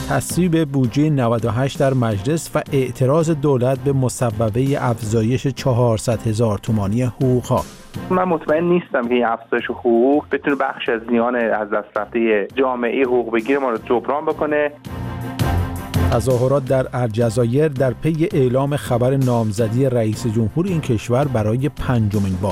تصویب بودجه 98 در مجلس و اعتراض دولت به مصوبه افزایش 400,000 تومانی حقوق‌ها. من مطمئن نیستم که این افزایش حقوق بتونه بخش از زیان از دست رفته جامعه حقوق بگیر ما رو جبران بکنه. تظاهرات در الجزایر در پی اعلام خبر نامزدی رئیس جمهور این کشور برای 5مین بار.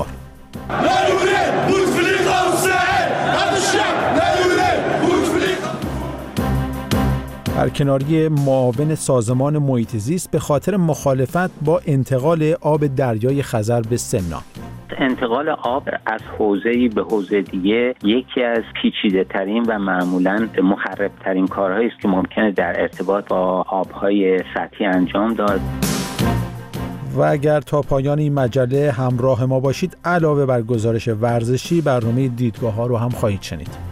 برکناری معاون سازمان محیط زیست به خاطر مخالفت با انتقال آب دریای خزر به سمنان. انتقال آب از حوزه‌ای به حوزه دیگه یکی از پیچیده‌ترین و معمولاً مخرب‌ترین کارهایی است که ممکنه در ارتباط با آب‌های سطحی انجام داد. و اگر تا پایان این مجله همراه ما باشید، علاوه بر گزارش ورزشی، برنامه دیدگاه‌ها رو هم خواهید شنید.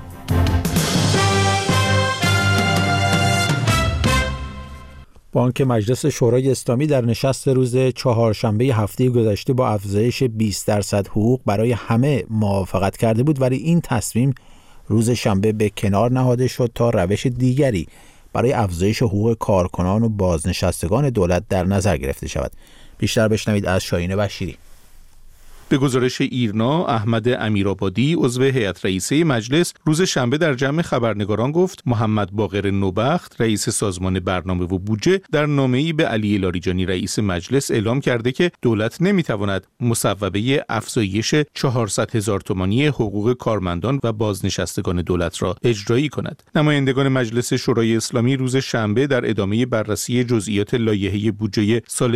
بانک مجلس شورای اسلامی در نشست روز چهارشنبه هفته گذشته با افزایش 20% حقوق برای همه موافقت کرده بود، ولی این تصمیم روز شنبه به کنار نهاده شد تا روش دیگری برای افزایش حقوق کارکنان و بازنشستگان دولت در نظر گرفته شود. بیشتر بشنوید از شاهین بشیری. به گزارش ایرنا، احمد امیرآبادی عضو هیئت رئیسه مجلس روز شنبه در جمع خبرنگاران گفت محمد باقر نوبخت رئیس سازمان برنامه و بودجه در نامه‌ای به علی لاریجانی رئیس مجلس اعلام کرده که دولت نمی‌تواند مصوبه افزایش 400,000 تومانی حقوق کارمندان و بازنشستگان دولت را اجرایی کند. نمایندگان مجلس شورای اسلامی روز شنبه در ادامه بررسی جزئیات لایحه بودجه سال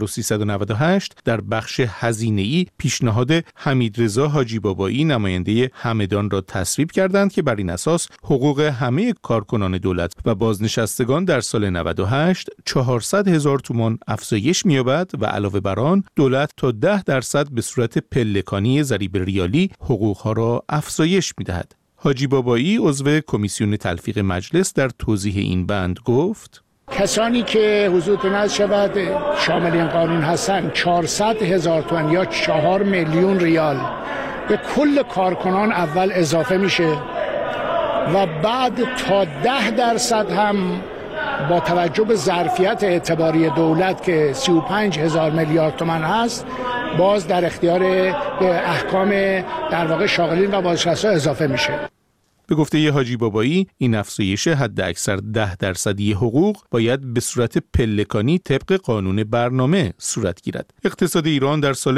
1398 در بخش هزینه‌ای پیشنهاد حمیدرضا حاجی بابایی نماینده همدان را تصویب کردند که بر این اساس حقوق همه کارکنان دولت و بازنشستگان در سال 98 400,000 تومان افزایش می‌یابد و علاوه بر آن دولت تا 10% به صورت پلکانی ضریب ریالی حقوقها را افزایش می‌دهد. حاجی بابایی عضو کمیسیون تلفیق مجلس در توضیح این بند گفت: کسانی که حضورتون از شود شامل این قانون هستند 400,000 تومان یا 4 میلیون ریال به کل کارکنان اول اضافه میشه و بعد تا 10% هم با توجه به ظرفیت اعتباری دولت که 35,000 میلیارد تومان هست باز در اختیار احکام در واقع شاغلین و بازنشسته اضافه میشه. به گفته حاجی بابایی این افزایش حد اکثر 10% حقوق باید به صورت پلکانی طبق قانون برنامه صورت گیرد. اقتصاد ایران در سال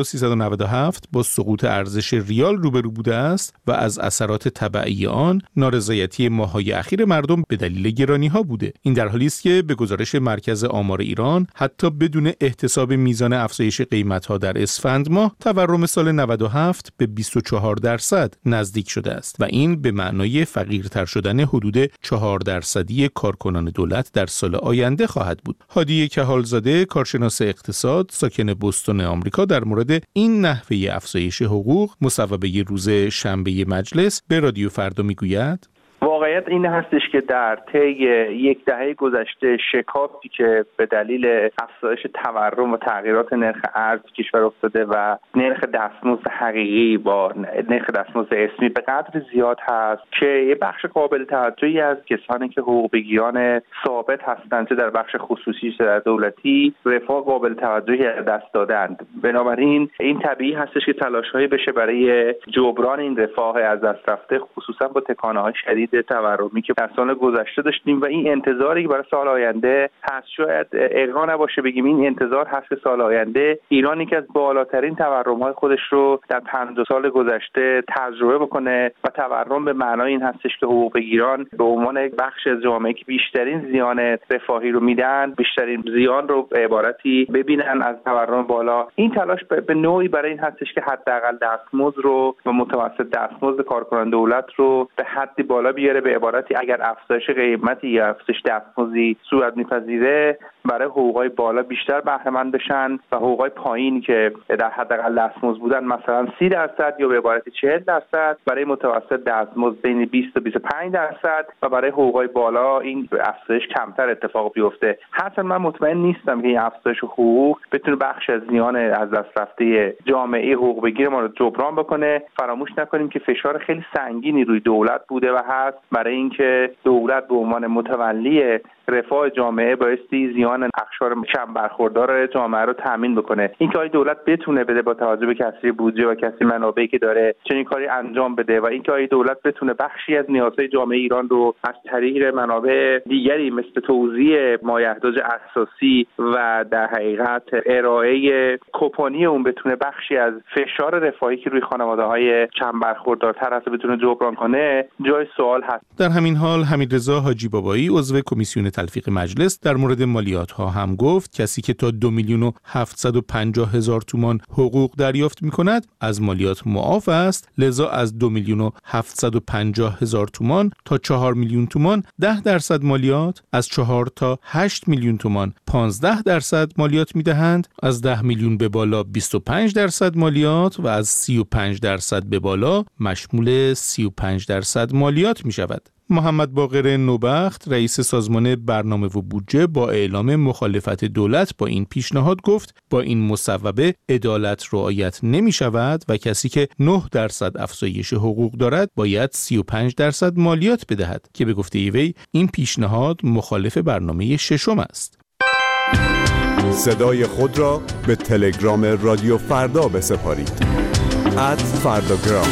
1397 با سقوط ارزش ریال روبرو بوده است و از اثرات تبعی آن نارضایتی ماه‌های اخیر مردم به دلیل گرانی‌ها بوده. این در حالی است که به گزارش مرکز آمار ایران حتی بدون احتساب میزان افزایش قیمت‌ها در اسفند ماه تورم سال 97 به 24% نزدیک شده است و این به معنای فقیرتر شدن حدود 4% کارکنان دولت در سال آینده خواهد بود. هادی کهالزاده کارشناس اقتصاد ساکن بوستون آمریکا در مورد این نحوه افزایش حقوق مصوبه روز شنبه مجلس به رادیو فردا میگوید: واقعیت این هستش که در طی یک دهه گذشته شکافی که به دلیل افزایش تورم و تغییرات نرخ ارز کشور افتاده و نرخ دستمزد حقیقی با نرخ دستمزد اسمی به قدر زیاد هست که یه بخش قابل توجهی از کسانی که حقوق بگیران ثابت هستند چه در بخش خصوصی چه در دولتی رفاه قابل توجهی از دست دادند. بنابراین این طبیعی هستش که تلاش‌هایی بشه برای جبران این رفاه از دست رفته، خصوصا با تکانه‌های شدید تورمی که در سال گذشته داشتیم و این انتظاری که برای سال آینده هست. شاید اغوا نباشه بگیم این انتظار هست که سال آینده ایران یکی از بالاترین تورم‌های خودش رو در 50 سال گذشته تجربه بکنه و تورم به معنای این هستش که حقوق بگیران به عنوان یک بخش از جامعه که بیشترین زیان رفاهی رو میدن، بیشترین زیان رو به عبارتی ببینن از تورم بالا. این تلاش به نوعی برای این هستش که حداقل دستمزد رو و متوسط دستمزد کارکنان دولت رو به حدی بالا بیاره، به عبارتی اگر افزایش قیمتی یا افزایش دستمزدی صورت می‌پذیره برای حقوقای بالا بیشتر بهره مند بشن و حقوقای پایین که در حداقل دستمزد بودن مثلا 30% یا به عبارت 40% برای متوسط دستمزد بین 20 تا 25% و برای حقوقای بالا این افزایش کمتر اتفاق بیفته. حتی من مطمئن نیستم که این افزایش حقوق بتونه بخش از زیان از دست رفته جامعه حقوق بگیر ما رو جبران بکنه. فراموش نکنیم که فشار خیلی سنگینی روی دولت بوده و هست برای اینکه دولت به عنوان متولی رفاه جامعه بایستی زیان اقشار کم برخوردار جامعه رو تامین بکنه. اینکه آیا دولت بتونه بده با توجه به کسری بودجه و کسری منابعی که داره چنین کاری انجام بده و اینکه آیا دولت بتونه بخشی از نیازهای جامعه ایران رو از طریق منابع دیگری مثل توزیع مایحتاج اساسی و در حقیقت ارائه کوپونی اون بتونه بخشی از فشار رفاهی که روی خانواده‌های کم برخوردارتر هست بتونه جبران کنه جای سوال هست. در همین حال حمیدرضا حاجی بابایی عضو کمیسیون تلفیق مجلس در مورد مالیات ها هم گفت کسی که تا 2,750,000 تومان حقوق دریافت می کند از مالیات معاف است، لذا از 2,750,000 تومان تا 4 میلیون تومان 10% مالیات، از 4 تا 8 میلیون تومان 15% مالیات می دهند، از 10 میلیون به بالا 25% مالیات و از 35% به بالا مشمول 35% مالیات می شود. محمد باقر نوبخت رئیس سازمان برنامه و بودجه با اعلام مخالفت دولت با این پیشنهاد گفت با این مصوبه عدالت رعایت نمی شود و کسی که 9% افزایش حقوق دارد باید 35% مالیات بدهد که به گفته وی این پیشنهاد مخالف برنامه ششم است. صدای خود را به تلگرام رادیو فردا بسپارید. @فرداگرام.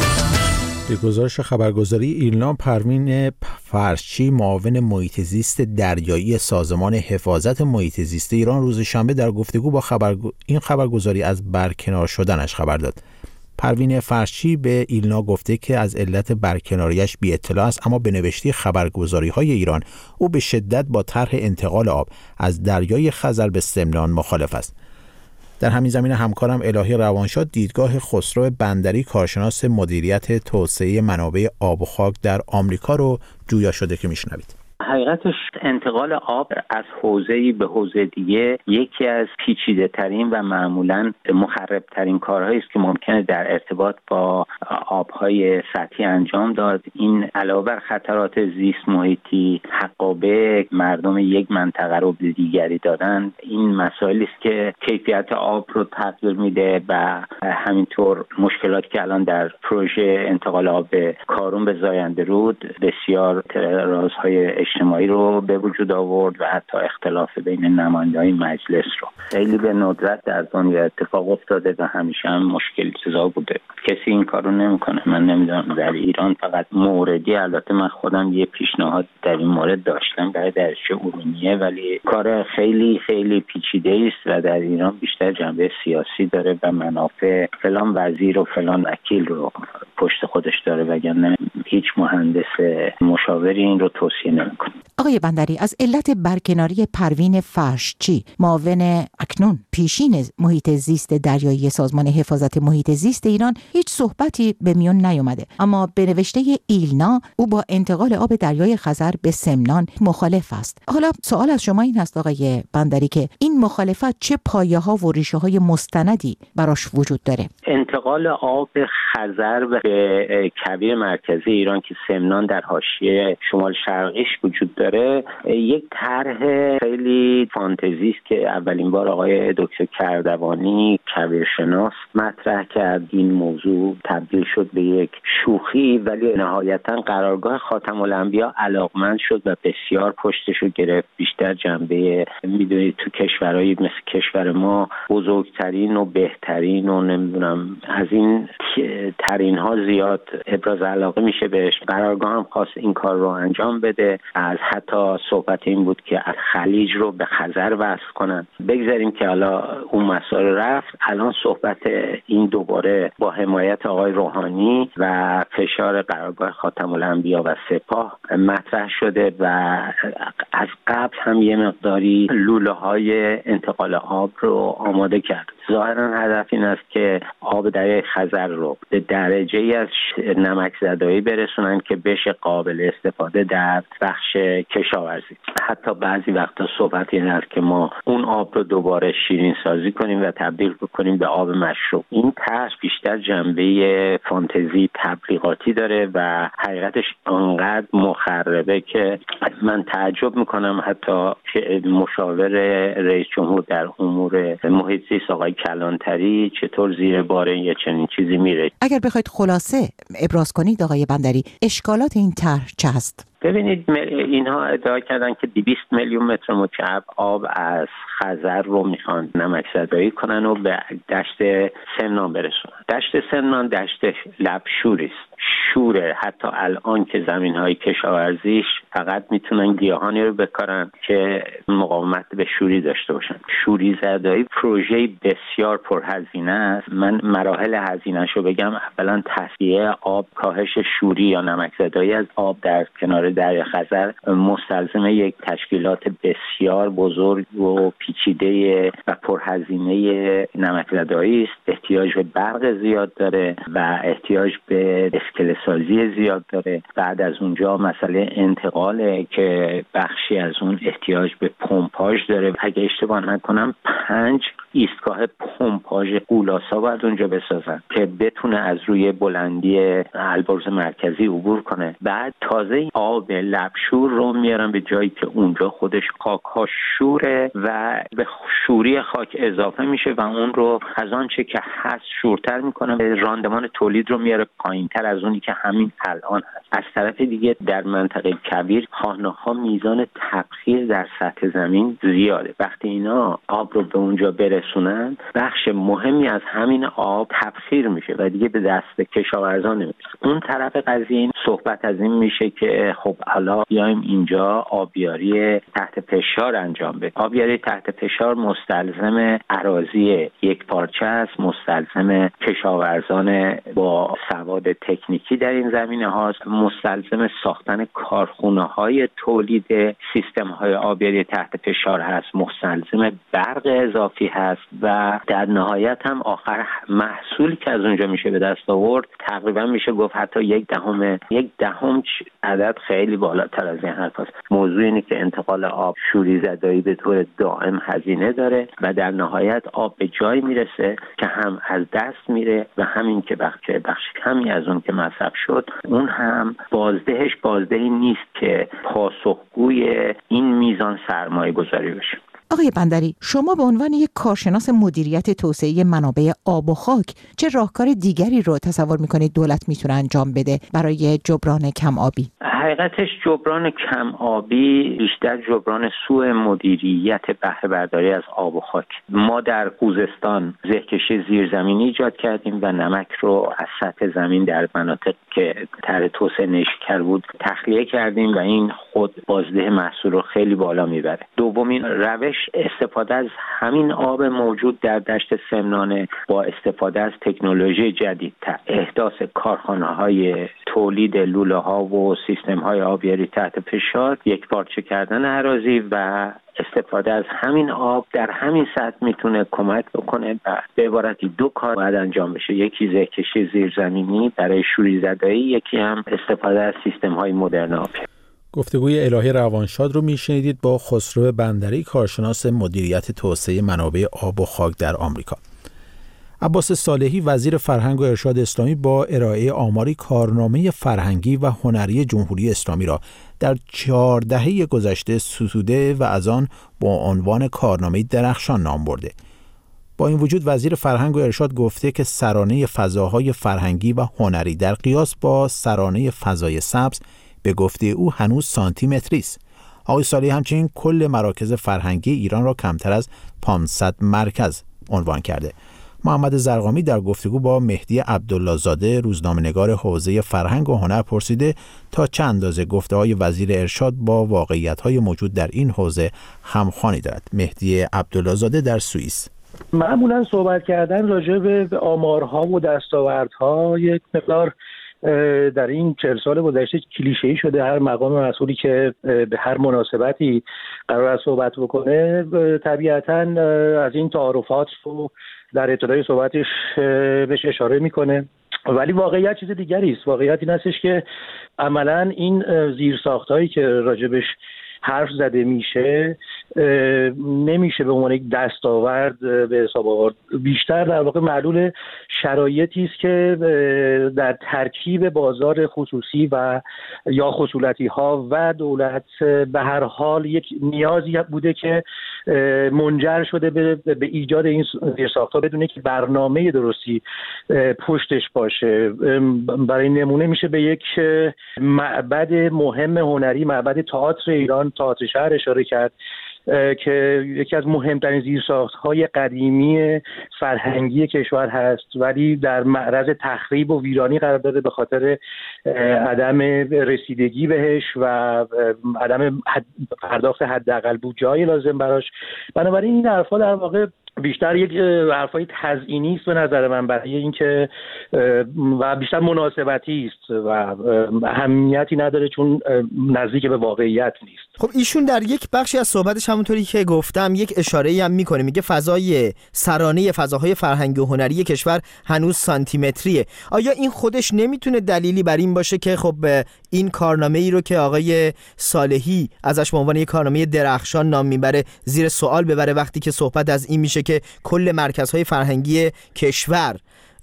به گزارش خبرگزاری ایرنا، پروین فرشچی معاون محیط زیست دریایی سازمان حفاظت محیط زیست ایران روز شنبه در گفتگو با این خبرگزاری از برکنار شدنش خبر داد. پروین فرشچی به ایلنا گفته که از علت برکناریش بی اطلاع است، اما به نوشته خبرگزاری‌های ایران او به شدت با طرح انتقال آب از دریای خزر به سمنان مخالف است. در همین زمینه همکارم الهی روانشاد دیدگاه خسرو بندری کارشناس مدیریت توسعه منابع آب و خاک در آمریکا رو جویا شده که میشنوید. حقیقتش انتقال آب از حوزه‌ای به حوزه دیگه یکی از پیچیده ترین و معمولاً مخرب ترین کارهایی است که ممکنه در ارتباط با آبهای سطحی انجام داد. این علاوه بر خطرات زیست محیطی، حقابه مردم یک منطقه رو به دیگری دادن، این مسائلی است که کیفیت آب رو تغییر میده و همینطور مشکلاتی که الان در پروژه انتقال آب کارون به زاینده رود بسیار اعتراضهای اجتماعی رو به وجود آورد و حتی اختلاف بین نماینده‌های مجلس رو. خیلی به ندرت در دنیا اتفاق افتاده و همیشه هم مشکل سزا بوده. کسی این کارو نمیکنه. من نمیدونم در ایران فقط موردی، البته من خودم یه پیشنهاد در این مورد داشتم برای درسچه ارومیه، ولی کار خیلی خیلی پیچیده است و در ایران بیشتر جنبه سیاسی داره و منافع فلان وزیر و فلان وکیل رو پشت خودش داره، وگرنه هیچ مهندس مشاوری این رو توصیه نمیکنه. آقای بندری، از علت برکناری پروین فرشچی معاون اکنون پیشین محیط زیست دریایی سازمان حفاظت محیط زیست ایران هیچ صحبتی به میون نیامده، اما به نوشته ایلنا او با انتقال آب دریای خزر به سمنان مخالف است. حالا سوال از شما این هست آقای بندری که این مخالفت چه پایه‌ها و ریشه‌های مستندی براش وجود داره؟ انتقال آب خزر به کویر مرکزی ایران که سمنان در حاشیه شمال شرقیش وجود داره یک طرح خیلی فانتزی است که اولین بار آقای دکتر کردوانی کویرشناس مطرح کرد. این موضوع تبدیل شد به یک شوخی، ولی نهایتا قرارگاه خاتم الانبیا علاقمند شد و بسیار پشتشو گرفت. بیشتر جنبه میدونید تو کشورهایی مثل کشور ما بزرگترین و بهترین و نمیدونم از این ترین ها زیاد ابراز علاقه میشه بهش. قرارگاه هم خواست این کار رو انجام بده. از حتی صحبت این بود که از خلیج رو به خزر وصل کنن. بگذاریم که حالا اون مسائل رفت. الان صحبت این دوباره با حمایت آقای روحانی و فشار قرارگاه خاتم الانبیا و سپاه مطرح شده و از قبل هم یه مقداری لوله های انتقال آب رو آماده کرد. ظاهرا هدف این است که آب دریای خزر رو به درجه‌ای از نمک زدایی برسونن که بشه قابل استفاده در بخش کشاورزی. حتی بعضی وقتا صحبت این است که ما اون آب رو دوباره شیرین سازی کنیم و تبدیل بکنیم به آب مشروب. این طرح بیشتر جنبه فانتزی تبلیغاتی داره و حقیقتش انقدر مخربه که من تعجب میکنم حتی که مشاور رئیس جمهور در امور محیط زیست آقای کلانتری چطور زیر بار یه چنین چیزی میره. اگر بخواید خلاصه ابراز کنید آقای بندری، اشکالات این طرح چه است؟ ببینید اینها ادعا کردن که 200 میلیون متر مکعب آب از خزر رو میخوان نمک‌زدایی کنن و به دشت سمنان برسونن. دشت سمنان دشت لبشوری است. شوره. حتی الان که زمین‌های کشاورزیش فقط میتونن گیاهانی رو بکارن که مقاومت به شوری داشته باشن. شوری زدایی پروژه بسیار پرهزینه است. من مراحل هزینه‌شو بگم: اولا تصفیه آب، کاهش شوری یا نمک‌زدایی از آب در کنار دریای خزر مستلزم یک تشکیلات بسیار بزرگ و پیچیده و پرهزینه نمک‌زدایی است. احتیاج به برق زیاد داره و احتیاج به اسکله سازی زیاد داره. بعد از اونجا مسئله انتقاله که بخشی از اون احتیاج به پمپاژ داره. اگه اشتباه نکنم 5 ایستگاه پمپاژ قولاسا باید اونجا بسازن که بتونه از روی بلندی البرز مرکزی عبور کنه. بعد تازه آب لبشور رو میارن به جایی که اونجا خودش خاک‌ها شوره و به شوری خاک اضافه میشه و اون رو از آنچه که هست شورتر میکنه، راندمان تولید رو میاره پایینتر از اونی که همین الان هست. از طرف دیگه در منطقه کویر خانه‌ها میزان تبخیر در سطح زمین زیاده. وقتی اینا آب رو به اونجا برسونن، بخش مهمی از همین آب تبخیر میشه و دیگه به دست کشاورزان نمیرسه. اون طرف قضیه این صحبت از این میشه که خب حالا بیایم اینجا آبیاری تحت فشار انجام بدیم. آبیاری تحت فشار مستلزم اراضی یک پارچه است، مستلزم کشاورزان با سواد تکنیکی در این زمینه هاست، مستلزم ساختن کارخونه‌های تولید سیستم‌های آبیاری تحت فشار هست، مستلزم برق اضافی هست و در نهایت هم آخر محصولی که از اونجا میشه به دست آورد تقریبا میشه گفت حتی یک دهم عدد خیلی بالاتر از این حرف هست. موضوع اینه که انتقال آب شوری زدایی به طور دائم هزینه داره و در نهایت آب به جایی میرسه که هم از دست میره و همین که بخش کمی از اون که مصرف شد اون هم بازدهی نیست که پاسخگوی این میزان سرمایه گذاری بشه. آقای بندری، شما به عنوان یک کارشناس مدیریت توسعه منابع آب و خاک چه راهکار دیگری رو تصور میکنید دولت میتونه انجام بده برای جبران کم آبی؟ حقیقتش جبران کم آبی بیشتر جبران سوء مدیریت بهره برداری از آب و خاک. ما در خوزستان زیرکشی زیرزمینی ایجاد کردیم و نمک رو از سطح زمین در مناطق که طرح توسعه نیشکر بود تخلیه کردیم و این خود بازده محصول رو خیلی بالا میبره. دومین روش استفاده از همین آب موجود در دشت سمنانه با استفاده از تکنولوژی جدید، احداث کارخانه‌های تولید لوله‌ها و سیستم‌های آبیاری تحت فشار، یک پارچه کردن اراضی و استفاده از همین آب در همین سطح میتونه کمک بکنه و به عبارتی 2 کار باید انجام بشه: یکی زیرکشی زیرزمینی برای شوری زدایی، یکی هم استفاده از سیستم‌های مدرن آب. گفتگوی الهی روانشاد رو میشنیدید با خسرو بندری، کارشناس مدیریت توسعه منابع آب و خاک در آمریکا. عباس صالحی وزیر فرهنگ و ارشاد اسلامی با ارائه آماری کارنامه فرهنگی و هنری جمهوری اسلامی را در 4 دهه گذشته ستوده و از آن با عنوان کارنامه درخشان نام برده. با این وجود وزیر فرهنگ و ارشاد گفته که سرانه فضاهای فرهنگی و هنری در قیاس با سرانه فضای سبز به گفته او هنوز سانتیمتری است. آقای صالحی همچنین کل مراکز فرهنگی ایران را کمتر از 500 مرکز عنوان کرده. محمد زرقامی در گفتگو با مهدی عبدالله زاده روزنامه‌نگار حوزه فرهنگ و هنر پرسیده تا چه اندازه گفته‌های وزیر ارشاد با واقعیت‌های موجود در این حوزه همخوانی دارد. مهدی عبدالله زاده در سوئیس: معمولا صحبت کردن راجع به آمارها و دستاوردها یک مقدار در این 40 سال گذشته کلیشه‌ای شده. هر مقام مسئولی که به هر مناسبتی قرار است صحبت بکنه طبیعتاً از این تعارفات رو در ابتدای صحبتش بهش اشاره میکنه، ولی واقعیت چیز دیگری است. واقعیت این هستش که عملاً این زیرساخت‌هایی که راجبش حرف زده میشه نمیشه به عنوان یک دستاورد به حساب آورد. بیشتر در واقع معلول شرایطی است که در ترکیب بازار خصوصی و یا خصولتی ها و دولت به هر حال یک نیازی بوده که منجر شده به ایجاد این زیرساخت‌ها بدون که برنامه درستی پشتش باشه. برای نمونه میشه به یک معبد مهم هنری، معبد تئاتر ایران، تئاتر شهر اشاره کرد که یکی از مهمترین زیرساخت‌های قدیمی فرهنگی کشور هست، ولی در معرض تخریب و ویرانی قرار داره به خاطر عدم رسیدگی بهش و عدم پرداخت حداقل بودجه لازم براش. بنابراین این حرفا در واقع بیشتر یک حرفای تزیینی است به نظر من، برای اینکه و بیشتر مناسبتی است و اهمیتی نداره چون نزدیک به واقعیت نیست. خب ایشون در یک بخشی از صحبتش همونطوری که گفتم یک اشاره‌ای هم میکنه، میگه فضای سرانه فضاهای فرهنگی و هنری کشور هنوز سانتیمتریه. آیا این خودش نمیتونه دلیلی بر این باشه که خب این کارنامه‌ای رو که آقای صالحی ازش به عنوان یک کارنامه درخشان نام میبره زیر سوال ببره وقتی که صحبت از این میشه که کل مرکزهای فرهنگی کشور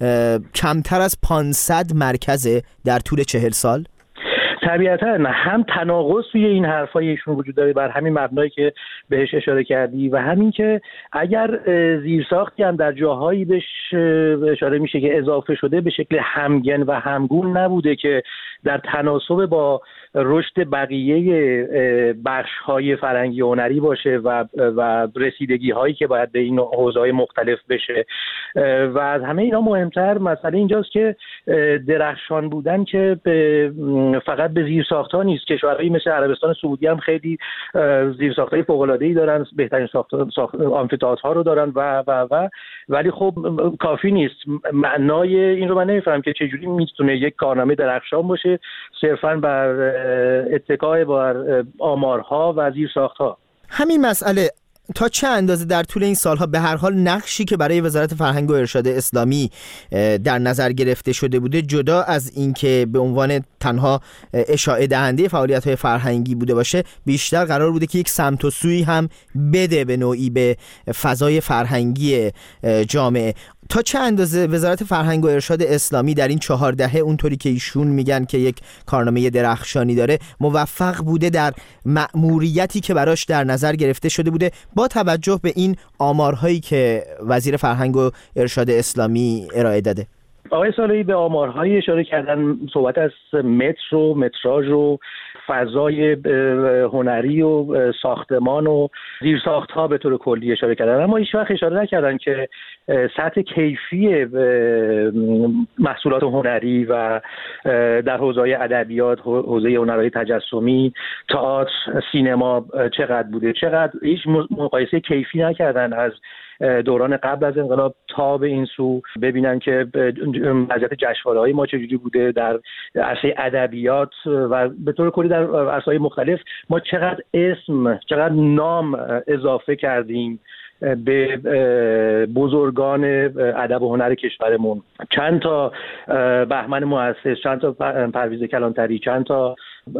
کمتر از 500 مرکزه در طول 40 سال؟ طبیعتا هم تناقض توی این حرفای ایشون وجود داره بر همین مبنایی که بهش اشاره کردی و همین که اگر زیرساختی هم در جاهایی بهش اشاره میشه که اضافه شده به شکل همگن و همگون نبوده که در تناسب با رشد بقیه بخش‌های فرهنگی و هنری باشه و رسیدگی هایی که باید به این حوزه‌های مختلف بشه. و از همه اینا مهمتر مسئله اینجاست که درخشان بودن که فقط به زیرساخت‌ها نیست. کشورهایی مثل عربستان سعودی هم خیلی زیرساخت‌های فوق‌العاده‌ای دارن، بهترین آمفی‌تئاترها رو دارن و ولی خب کافی نیست. معنای این رو من نمی‌فهمم که چجوری میتونه یک کارنامه درخشان باشه صرفاً بر اتکای بر آمارها و زیرساخت‌ها. همین مسئله تا چه اندازه در طول این سالها به هر حال نقشی که برای وزارت فرهنگ و ارشاد اسلامی در نظر گرفته شده بوده، جدا از اینکه به عنوان تنها اشاعه دهنده فعالیت‌های فرهنگی بوده باشه، بیشتر قرار بوده که یک سمت و سوی هم بده به نوعی به فضای فرهنگی جامعه. تا چه اندازه وزارت فرهنگ و ارشاد اسلامی در این 4 دهه اونطوری که ایشون میگن که یک کارنامه درخشانی داره موفق بوده در مأموریتی که براش در نظر گرفته شده بوده، با توجه به این آمارهایی که وزیر فرهنگ و ارشاد اسلامی ارائه داده؟ آقای صالحی به آمارهایی اشاره کردن، صحبت از متر و متراژ و فضای هنری و ساختمان و زیرساخت‌ها به طور کلی اشاره کردن، اما هیچ وقت اشاره نکردن که سطح کیفی محصولات هنری و در حوزه‌های ادبیات، حوزه هنرهای تجسمی، تئاتر، سینما چقدر بوده. چقدر هیچ مقایسه کیفی نکردن از دوران قبل از انقلاب تا به این سو، ببینن که وضعیت جشنواره‌های ما چجوری بوده در عرصه ادبیات و به طور کلی در عرصه‌های مختلف ما چقدر اسم، چقدر نام اضافه کردیم به بزرگان ادب و هنر کشورمون. چند تا بهمن مؤسس، چند تا پرویز کلانتری، چند تا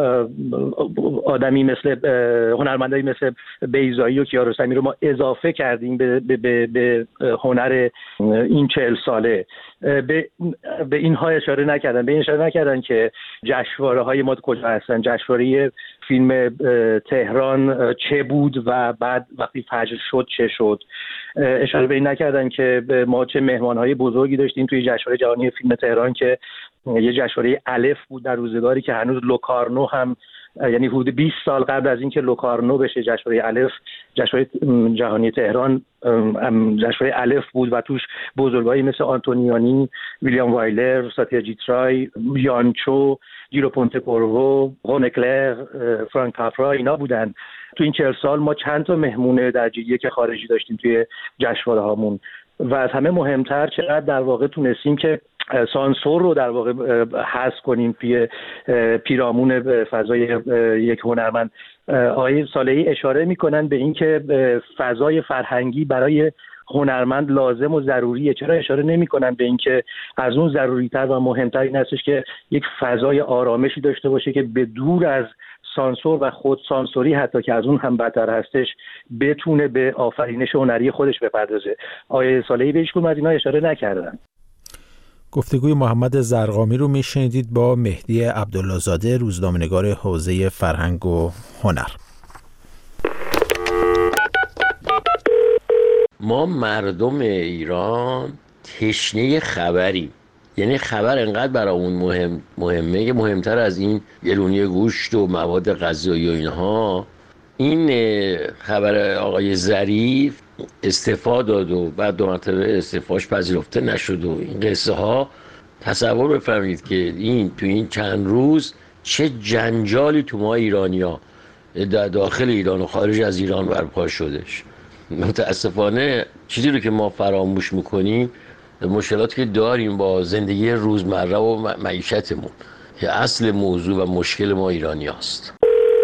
آدمی مثل هنرمندایی مثل بیضایی و کیارستمی رو ما اضافه کردیم به هنر این 40 ساله. به اینها اشاره نکردن، به این اشاره نکردن که جشنواره های ما کجا هستن، جشنواره فیلم تهران چه بود و بعد وقتی فجر شد چه شد. اشاره به این نکردن که ما چه مهمانهای بزرگی داشتیم توی جشنواره جهانی فیلم تهران که یه جشنواره الف بود در روزگاری که هنوز لوکارنو هم، یعنی حدود 20 سال قبل از اینکه لوکارنو بشه جشنواره الف، جشنواره جهانی تهران جشنواره الف بود و توش بزرگایی مثل آنتونیانی، ویلیام وایلر، ساتیاجیت رای، یانچو، جیرو پونتکورو، هونکلر، فرانک کاپرا اینا بودن. تو این 40 سال ما چند تا مهمون درجه یک خارجی داشتیم توی جشنواره هامون و از همه مهمتر چقدر در واقع تونستیم که سانسور رو در واقع حذف کنیم توی پیرامون فضای یک هنرمند. آقای صالحی اشاره میکنن به این که فضای فرهنگی برای هنرمند لازم و ضروریه. چرا اشاره نمیکنن به این که از اون ضروری‌تر و مهمتر این هستش که یک فضای آرامشی داشته باشه که به دور از سانسور و خود سانسوری حتی که از اون هم بدتر هستش بتونه به آفرینش هنری خودش بپردازه. آیه صالحی به هیچ کدوم از اینا اشاره نکردن. گفتگوی محمد زرقامی رو میشنیدید با مهدی عبدالله زاده، روزنامه‌نگار حوزه فرهنگ و هنر. ما مردم ایران تشنه خبریم، یعنی خبر انقدر برامون مهمه که مهمتر از این گلونی گوشت و مواد غذایی و اینها. این خبر آقای ظریف استعفا داد و بعد 2 مرتبه استعفاش پذیرفته نشد و این قصه ها، تصور بفرمایید که این تو این چند روز چه جنجالی تو ما ایرانیا در داخل ایران و خارج از ایران برپا شدش. متاسفانه چیزی رو که ما فراموش میکنیم مشکلاتی که داریم با زندگی روزمره و معیشتمون که اصل موضوع و مشکل ما ایرانی هست.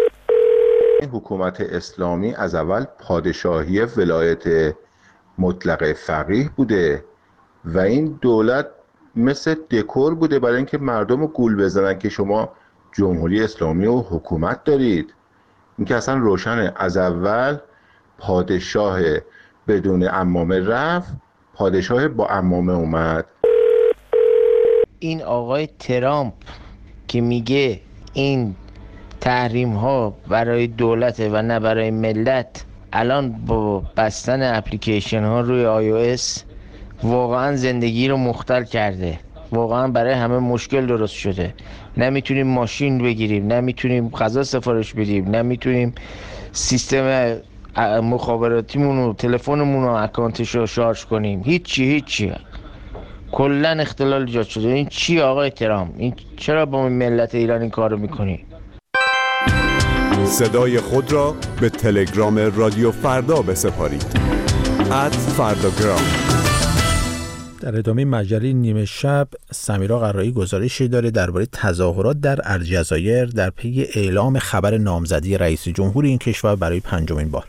حکومت اسلامی از اول پادشاهی ولایت مطلقه فقیه بوده و این دولت مثل دکور بوده برای اینکه مردم رو گول بزنن که شما جمهوری اسلامی و حکومت دارید. این که اصلا روشنه، از اول پادشاه بدون عمامه رفت، پادشاه با عمامه اومد. این آقای ترامپ که میگه این تحریم ها برای دولت و نه برای ملت، الان با بستن اپلیکیشن ها روی iOS واقعا زندگی رو مختل کرده، واقعا برای همه مشکل درست شده. نمیتونیم ماشین بگیریم، نمیتونیم غذا سفارش بدیم، نمیتونیم سیستم مخابراتیمون و تلفنمون و اکانتش رو شارژ کنیم، هیچی کلن اختلال ایجاد شده. این چی آقای ترامپ؟ این چرا با ملت ایران این کارو میکنی؟ صدای خود را به تلگرام رادیو فردا بسپارید. @فرداگرام. در ادامه مجله نیمه شب سمیرا قرایی گزارشی داره درباره تظاهرات در الجزایر در پی اعلام خبر نامزدی رئیس جمهور این کشور برای 5مین بار.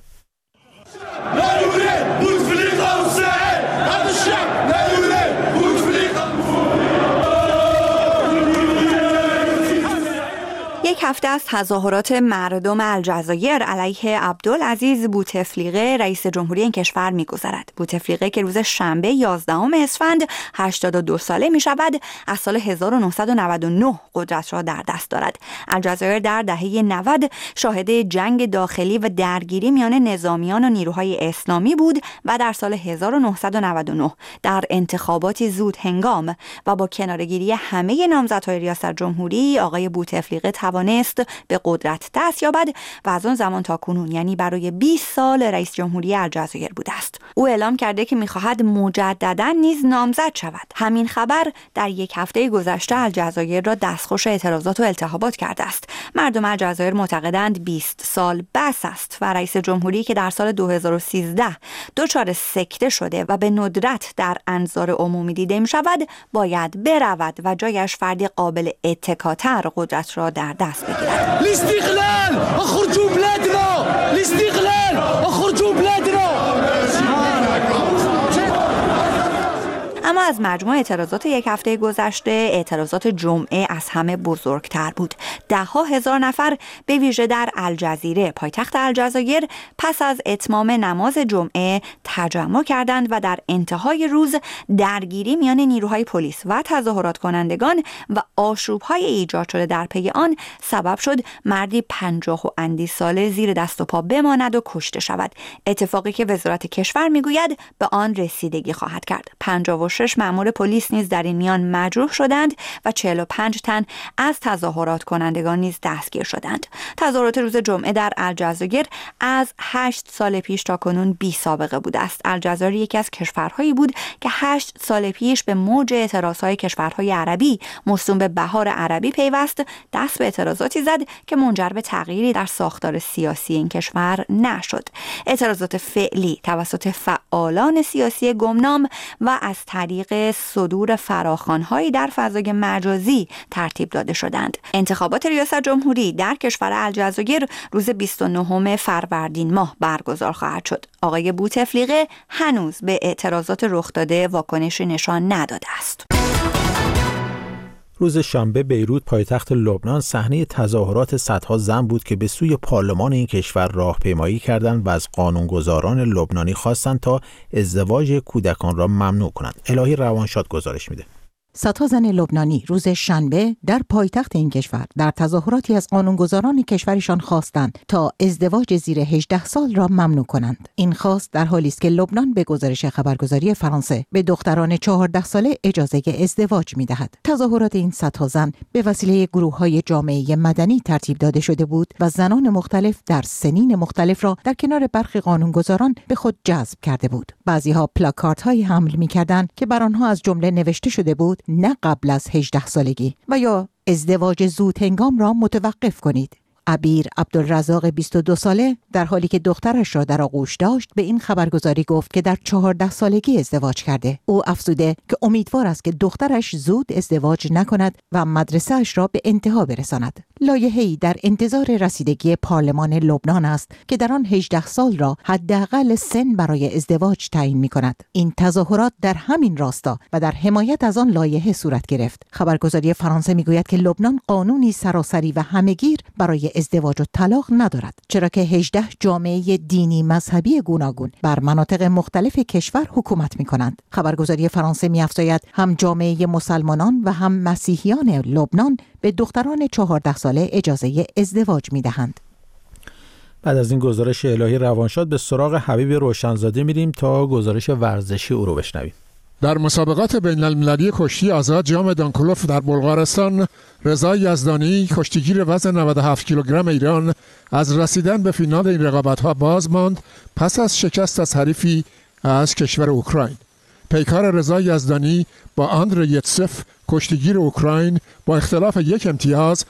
یک هفته از تظاهرات مردم الجزایر علیه عبدالعزیز بوتفلیقه رئیس جمهوری این کشور می‌گذرد. بوتفلیقه که روز شنبه 11 اسفند 82 ساله می‌شود، از سال 1999 قدرت را در دست دارد. الجزایر در دهه 90 شاهد جنگ داخلی و درگیری میان نظامیان و نیروهای اسلامی بود و در سال 1999 در انتخاباتی زود هنگام و با کناره‌گیری همه نامزدهای ریاست جمهوری آقای بوتفلیقه توانست به قدرت دست یابد و از آن زمان تا کنون، یعنی برای 20 سال رئیس جمهوری الجزایر بوده است. او اعلام کرده که می‌خواهد مجدداً نیز نامزد شود. همین خبر در یک هفته گذشته الجزایر را دستخوش اعتراضات و التهابات کرده است. مردم الجزایر معتقدند 20 سال بس است و رئیس جمهوری که در سال 2013 دچار سکته شده و به ندرت در انظار عمومی دیده می‌شود باید برود و جایش فردی قابل اتکاتر قدرت را در دست بگیرد. الاستقلال اخرجوا بلادنا، الاستقلال اخرجوا بلادنا. اما از مجموع اعتراضات یک هفته گذشته اعتراضات جمعه از همه بزرگتر بود. 10,000 نفر به ویژه در الجزیره پایتخت الجزایر پس از اتمام نماز جمعه تجمع کردند و در انتهای روز درگیری میان نیروهای پلیس و تظاهرات کنندگان و آشوب‌های ایجاد شده در پی آن سبب شد مردی 50 و اندی ساله زیر دست و پا بماند و کشته شود. اتفاقی که وزارت کشور میگوید به آن رسیدگی خواهد کرد. 56 مأمور پلیس نیز در این میان مجروح شدند و 45 تن از تظاهرات کنندگان نیز دستگیر شدند. تظاهرات روز جمعه در الجزایر از 8 سال پیش تا کنون بی سابقه بوده است. الجزایر یکی از کشورهایی بود که 8 سال پیش به موج اعتراضهای کشورهای عربی موسوم به بهار عربی پیوست، دست به اعتراضاتی زد که منجر به تغییری در ساختار سیاسی این کشور نشد. اعتراضات فعلی توسط فعالان سیاسی گمنام و از طریق صدور فراخوان‌هایی در فضای مجازی ترتیب داده شدند. انتخابات ریاست جمهوری در کشور الجزایر روز 29 فروردین ماه برگزار خواهد شد. آقای بوتفلیقه هنوز به اعتراضات رخ داده واکنشی نشان نداده است. روز شنبه بیروت پایتخت لبنان صحنه تظاهرات صدها زن بود که به سوی پارلمان این کشور راهپیمایی کردند و از قانونگذاران لبنانی خواستند تا ازدواج کودکان را ممنوع کنند. الهی روانشاد گزارش میده. صدها زن لبنانی روز شنبه در پایتخت این کشور در تظاهراتی از قانونگذاران کشورشان خواستند تا ازدواج زیر 18 سال را ممنوع کنند. این خواست در حالی است که لبنان به گزارش خبرگزاری فرانسه به دختران 14 ساله اجازه ازدواج می‌دهد. تظاهرات این صدها زن به وسیله گروه‌های جامعه مدنی ترتیب داده شده بود و زنان مختلف در سنین مختلف را در کنار برخی قانونگذاران به خود جذب کرده بود. بعضی‌ها پلاکاردهایی حمل می‌کردند که بر آنها از جمله نوشته شده بود نه قبل از 18 سالگی و یا ازدواج زود هنگام را متوقف کنید. عبیر عبدالرزاق 22 ساله در حالی که دخترش را در آغوش داشت به این خبرگزاری گفت که در 14 سالگی ازدواج کرده. او افزوده که امیدوار است که دخترش زود ازدواج نکند و مدرسه‌اش را به انتها برساند. لایحه‌ای در انتظار رسیدگی پارلمان لبنان است که در آن 18 سال را حداقل سن برای ازدواج تعیین می‌کند. این تظاهرات در همین راستا و در حمایت از آن لایحه صورت گرفت. خبرگزاری فرانسه می‌گوید که لبنان قانونی سراسری و همه‌گیر برای ازدواج و طلاق ندارد، چرا که 18 جامعه دینی مذهبی گوناگون بر مناطق مختلف کشور حکومت می‌کنند. خبرگزاری فرانسه می‌افزاید هم جامعه مسلمانان و هم مسیحیان لبنان به دختران 14 ساله اجازه ازدواج می‌دهند. بعد از این گزارش الهی روانشاد به سراغ حبیب روشنزاده میریم تا گزارش ورزشی او رو بشنویم. در مسابقات بین المللی کشتی آزاد جام دانکولوف در بلغارستان، رضا یزدانی کشتیگیر وزن 97 کیلوگرم ایران از رسیدن به فینال این رقابت‌ها باز ماند پس از شکست از حریفی از کشور اوکراین. پیکار رضا یزدانی با آندر یتسف کشتیگیر اوکراین با اختلاف یک امتیاز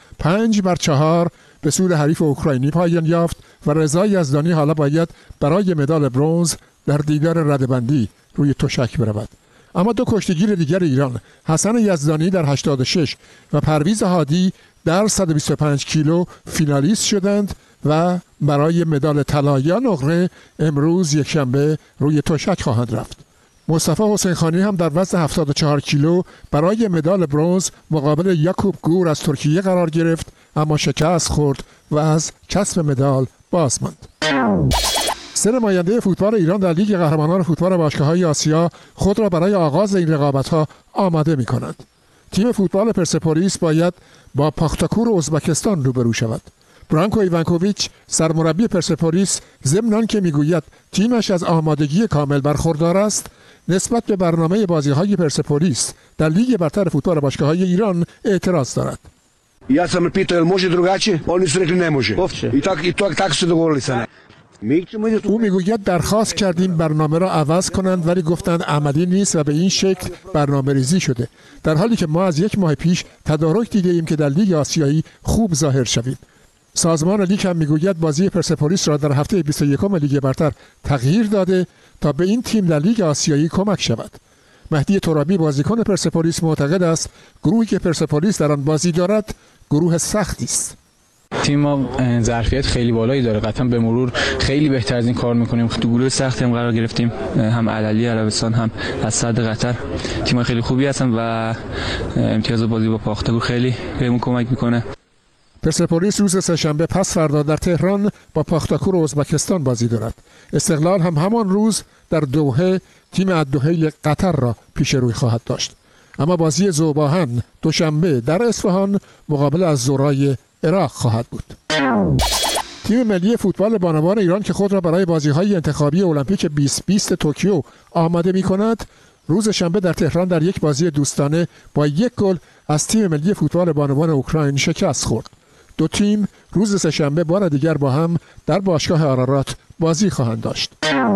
5-4 به سود حریف اوکراینی پایان یافت و رضا یزدانی حالا باید برای مدال برنز در دیدار رده‌بندی روی تشک برود. اما دو کشتیگیر دیگر ایران، حسن یزدانی در 86 و پرویز هادی در 125 کیلو فینالیست شدند و برای مدال طلا یا نقره امروز یکشنبه روی تشک خواهند رفت. مصطفی حسین خانی هم در وزن 74 کیلو برای مدال برنز مقابل یاکوب گور از ترکیه قرار گرفت، اما شکست خورد و از کسب مدال باز ماند. سه نماینده فوتبال ایران در لیگ قهرمانان فوتبال باشگاه‌های آسیا خود را برای آغاز این رقابت‌ها آماده می‌کنند. تیم فوتبال پرسپولیس باید با پاختاکور ازبکستان روبرو شود. برانکو ایوانکوویچ سرمربی پرسپولیس ضمن که میگوید تیمش از آمادگی کامل برخوردار است، نسبت به برنامه بازی‌های پرسپولیس در لیگ برتر فوتبال باشگاه‌های ایران اعتراض دارد. Я sam pitao jel može drugačije, oni su rekli ne može. I tak su dogovorili se. او میگوید درخواست کردیم برنامه را عوض کنند ولی گفتند عملی نیست و به این شکل برنامه ریزی شده، در حالی که ما از یک ماه پیش تدارک دیده ایم که در لیگ آسیایی خوب ظاهر شویم. سازمان لیگ هم میگوید بازی پرسپولیس را در هفته 21 لیگ برتر تغییر داده تا به این تیم در لیگ آسیایی کمک شود. مهدی ترابی بازیکن پرسپولیس معتقد است گروهی که پرسپولیس در آن بازی دارد گروه سختی است. تیم ما ظرفیت خیلی بالایی داره، قطعا به مرور خیلی بهتر از این کار میکنیم. تو گروه سختی هم قرار گرفتیم، هم عللی عربستان هم از صد قطر. تیم خیلی خوبی هستن و امتیاز بازی با پاختگو خیلی بهمون کمک میکنه. پرسپولیس روز سه‌شنبه پس فردا در تهران با پاختاکور ازبکستان بازی دارد. استقلال هم همان روز در دوحه تیم الدحیل قطر را پیش روی خواهد داشت. اما بازی ذوباهن دوشنبه در اصفهان مقابل از زورای عراق خواهد بود. تیم ملی فوتبال بانوان ایران که خود را برای بازی‌های انتخابی المپیک 2020 توکیو آماده می‌کند، روز شنبه در تهران در یک بازی دوستانه با 1 گل از تیم ملی فوتبال بانوان اوکراین شکست خورد. دو تیم روز سه‌شنبه بار دیگر با هم در باشگاه آرارات بازی خواهند داشت.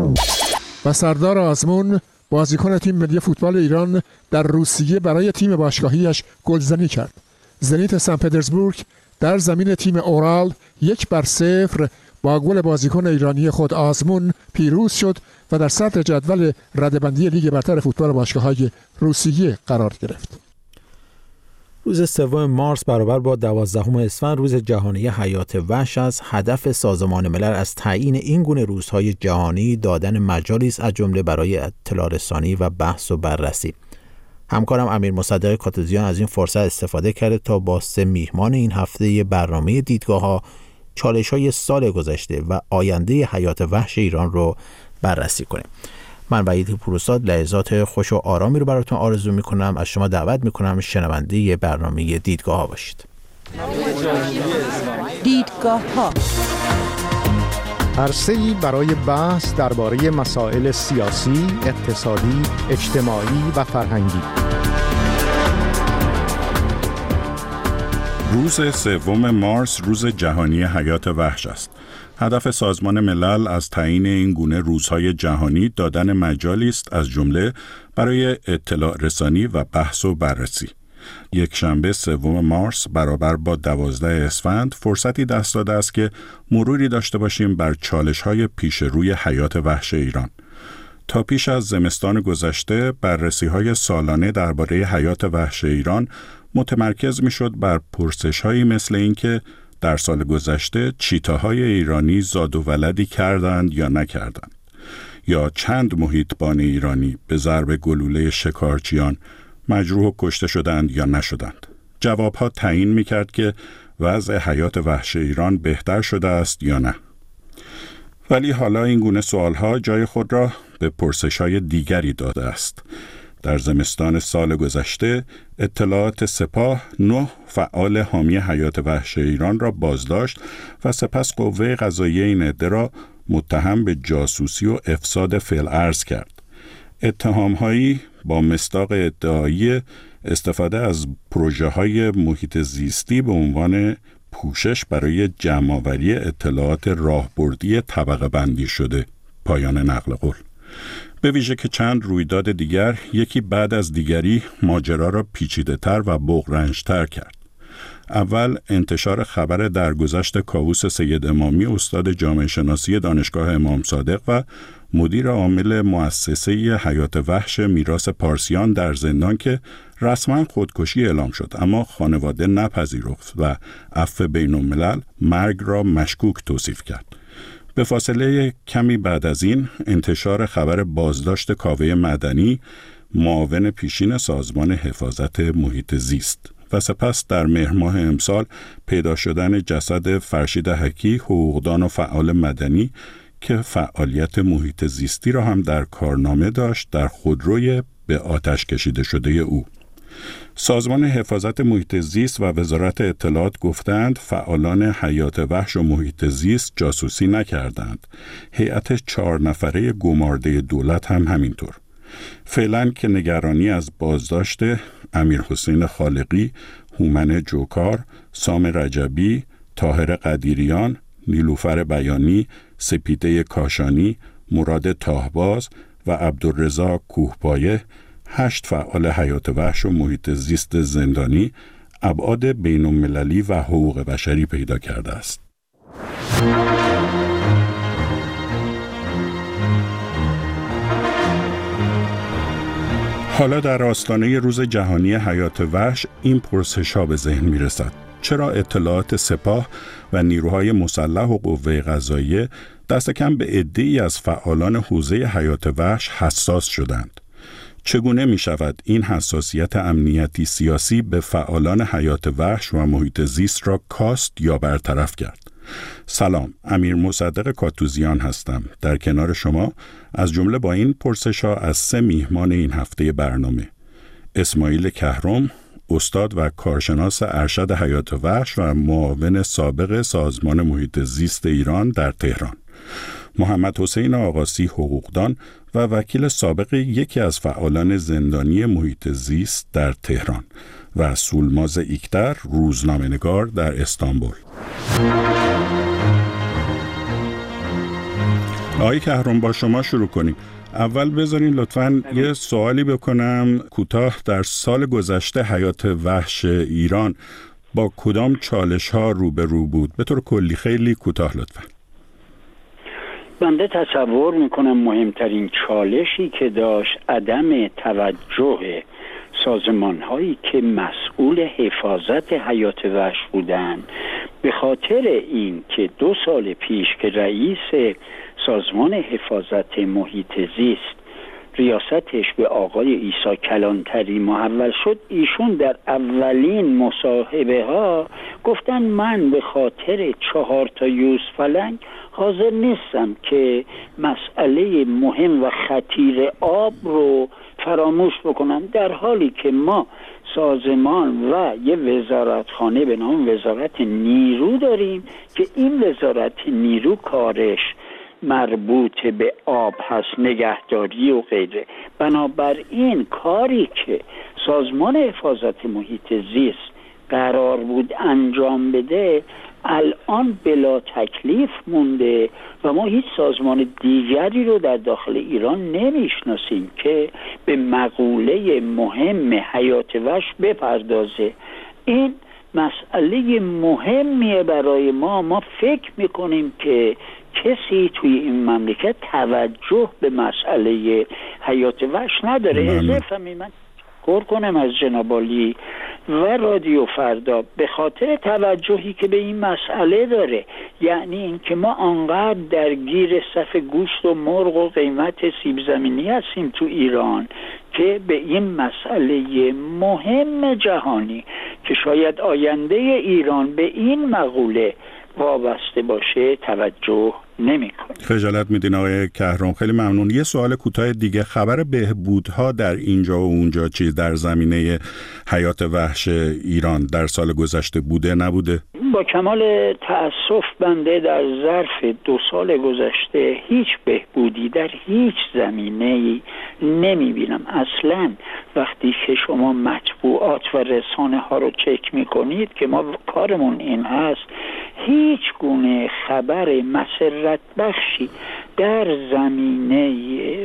و سردار آزمون بازیکن تیم ملی فوتبال ایران در روسیه برای تیم باشگاهیش گلزنی کرد. زنیت سن پترزبورگ در زمین تیم اورال 1-0 با گل بازیکن ایرانی خود آزمون پیروز شد و در صدر جدول رده‌بندی لیگ برتر فوتبال باشگاه‌های روسیه قرار گرفت. روز 3 مارس برابر با 12 اسفند روز جهانی حیات وحش است. هدف سازمان ملل از تعیین این گونه روزهای جهانی دادن مجالی است از جمله برای اطلاع رسانی و بحث و بررسی. همکارم امیر مصدق کاتوزیان از این فرصت استفاده کرده تا با 3 میهمان این هفته برنامه دیدگاه‌ها چالش‌های سال گذشته و آینده حیات وحش ایران رو بررسی کنیم. من وحید پوروزاد لحظات خوش و آرامی رو براتون آرزو می‌کنم. از شما دعوت می‌کنم شنونده برنامه دیدگاه‌ها باشید. دیدگاه‌ها عرصه‌ای برای بحث درباره مسائل سیاسی، اقتصادی، اجتماعی و فرهنگی. روز 3 مارس روز جهانی حیات وحش است. هدف سازمان ملل از تعیین این گونه روزهای جهانی دادن مجالی است از جمله برای اطلاع رسانی و بحث و بررسی. یک شنبه 3 مارس برابر با 12 اسفند فرصتی دست داده است که مروری داشته باشیم بر چالش‌های پیش روی حیات وحش ایران. تا پیش از زمستان گذشته بررسی‌های سالانه درباره حیات وحش ایران متمرکز می‌شد بر پرسش‌هایی مثل اینکه در سال گذشته چیتاهای ایرانی زاد و ولدی کردند یا نکردند، یا چند محیطبان ایرانی به ضرب گلوله شکارچیان مجروح و کشته شدند یا نشدند. جوابها تعیین می‌کرد که وضع حیات وحش ایران بهتر شده است یا نه. ولی حالا این گونه سوالها جای خود را به پرسش‌های دیگری داده است. در زمستان سال گذشته اطلاعات سپاه 9 فعال حامی حیات وحش ایران را بازداشت و سپس قوه قضاییه این عده را متهم به جاسوسی و افساد فی‌الارض کرد. اتهام‌هایی با مصداق ادعایی استفاده از پروژه‌های محیط زیستی به عنوان پوشش برای جمع‌آوری اطلاعات راهبردی طبقه بندی شده پایان نقل قول. به ویژه که چند رویداد دیگر یکی بعد از دیگری ماجرا را پیچیده‌تر و بغرنج‌تر کرد. اول انتشار خبر درگذشت کاووس سید امامی استاد جامعه شناسی دانشگاه امام صادق و مدیر عامل مؤسسه حیات وحش میراث پارسیان در زندان که رسما خودکشی اعلام شد اما خانواده نپذیرفت و عفو بین‌الملل مرگ را مشکوک توصیف کرد. به فاصله کمی بعد از این انتشار خبر بازداشت کاوه مدنی معاون پیشین سازمان حفاظت محیط زیست و سپس در مهر ماه امسال پیدا شدن جسد فرشید حکی حقوقدان و فعال مدنی که فعالیت محیط زیستی را هم در کارنامه داشت در خودروی به آتش کشیده شده او. سازمان حفاظت محیط زیست و وزارت اطلاعات گفتند فعالان حیات وحش و محیط زیست جاسوسی نکردند. هیئت 4 نفره گمارده دولت هم همینطور. فعلا که نگرانی از بازداشت امیرحسین خالقی، هومن جوکار، سام رجبی، طاهر قدیریان، نیلوفر بیانی، سپیده کاشانی، مراد تاهباز و عبدالرضا کوهپایه 8 فعال حیات وحش و محیط زیست زندانی ابعاد بین‌المللی و حقوق بشری پیدا کرده است. حالا در آستانه روز جهانی حیات وحش این پرسش‌ها به ذهن می‌رسد. چرا اطلاعات سپاه و نیروهای مسلح و قوه قضاییه دست کم به عده‌ای از فعالان حوزه حیات وحش حساس شدند؟ چگونه می شود این حساسیت امنیتی سیاسی به فعالان حیات وحش و محیط زیست را کاست یا برطرف کرد؟ سلام، امیر مصدق کاتوزیان هستم. در کنار شما از جمله با این پرسش‌ها از 3 میهمان این هفته برنامه: اسماعیل کهرم، استاد و کارشناس ارشد حیات وحش و معاون سابق سازمان محیط زیست ایران در تهران، محمد حسین آقاسی حقوقدان و وکیل سابق یکی از فعالان زندانی محیط زیست در تهران و سولماز ایکتر روزنامه‌نگار در استانبول. آقای کهرم با شما شروع کنیم. اول بذارین لطفاً یه سوالی بکنم کوتاه. در سال گذشته حیات وحش ایران با کدام چالش‌ها روبرو بود؟ به طور کلی خیلی کوتاه لطفاً. بنده تصور میکنم مهمترین چالشی که داشت عدم توجه سازمان هایی که مسئول حفاظت حیات وحش بودند، به خاطر این که 2 سال پیش که رئیس سازمان حفاظت محیط زیست ریاستش به آقای عیسی کلانتری محول شد، ایشون در اولین مصاحبه ها گفتن من به خاطر 4 یوز فلنگ حاضر نیستم که مسئله مهم و خطیر آب رو فراموش بکنم، در حالی که ما سازمان و یه وزارتخانه به نام وزارت نیرو داریم که این وزارت نیرو کارش مربوط به آب هست، نگهداری و غیره. بنابراین کاری که سازمان حفاظت محیط زیست قرار بود انجام بده الان بلا تکلیف مونده و ما هیچ سازمان دیگری رو در داخل ایران نمیشناسیم که به مقوله مهم حیات وحش بپردازه. این مسئله مهمیه برای ما فکر میکنیم که کسی توی این مملکت توجه به مسئله حیات وحش نداره. اضافه من تشکر کنم از جناب عالی و رادیو فردا به خاطر توجهی که به این مسئله داره، یعنی اینکه ما آنقدر درگیر صف گوشت و مرغ و قیمت سیب زمینی هستیم تو ایران که به این مسئله مهم جهانی که شاید آینده ایران به این مقوله وابسته باشه توجه نمی‌کنه. خجالت میدین آقای کهرم، خیلی ممنون. یه سوال کوتاه دیگه، خبر بهبودها در اینجا و اونجا چیز در زمینه حیات وحش ایران در سال گذشته بوده نبوده؟ با کمال تأسف بنده در ظرف 2 سال گذشته هیچ بهبودی در هیچ زمینه‌ای نمی‌بینم. اصلاً وقتی که شما مطبوعات و رسانه ها رو چک می‌کنید که ما کارمون این هست، هیچ گونه خبر مسرت بخشی در زمینه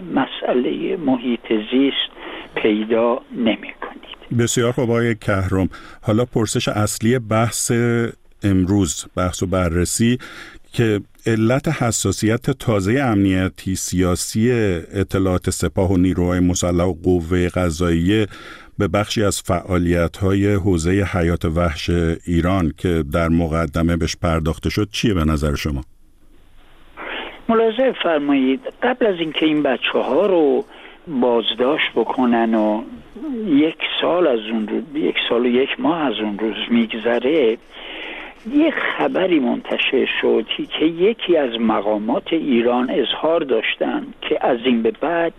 مسئله محیط زیست پیدا نمی کنید. بسیار خوب آقای کهرم. حالا پرسش اصلی بحث امروز، بحث و بررسی که علت حساسیت تازه امنیتی سیاسی اطلاعات سپاه و نیروهای مسلح و قوه قضاییه به بخشی از فعالیت‌های حوزه حیات وحش ایران که در مقدمه بهش پرداخته شد چیه به نظر شما؟ ملاحظه فرمایید قبل از اینکه این بچه‌ها رو بازداشت بکنن و 1 سال از اون روز 1 سال و 1 ماه از اون روز میگذره، یه خبری منتشر شد که یکی از مقامات ایران اظهار داشتن که از این به بعد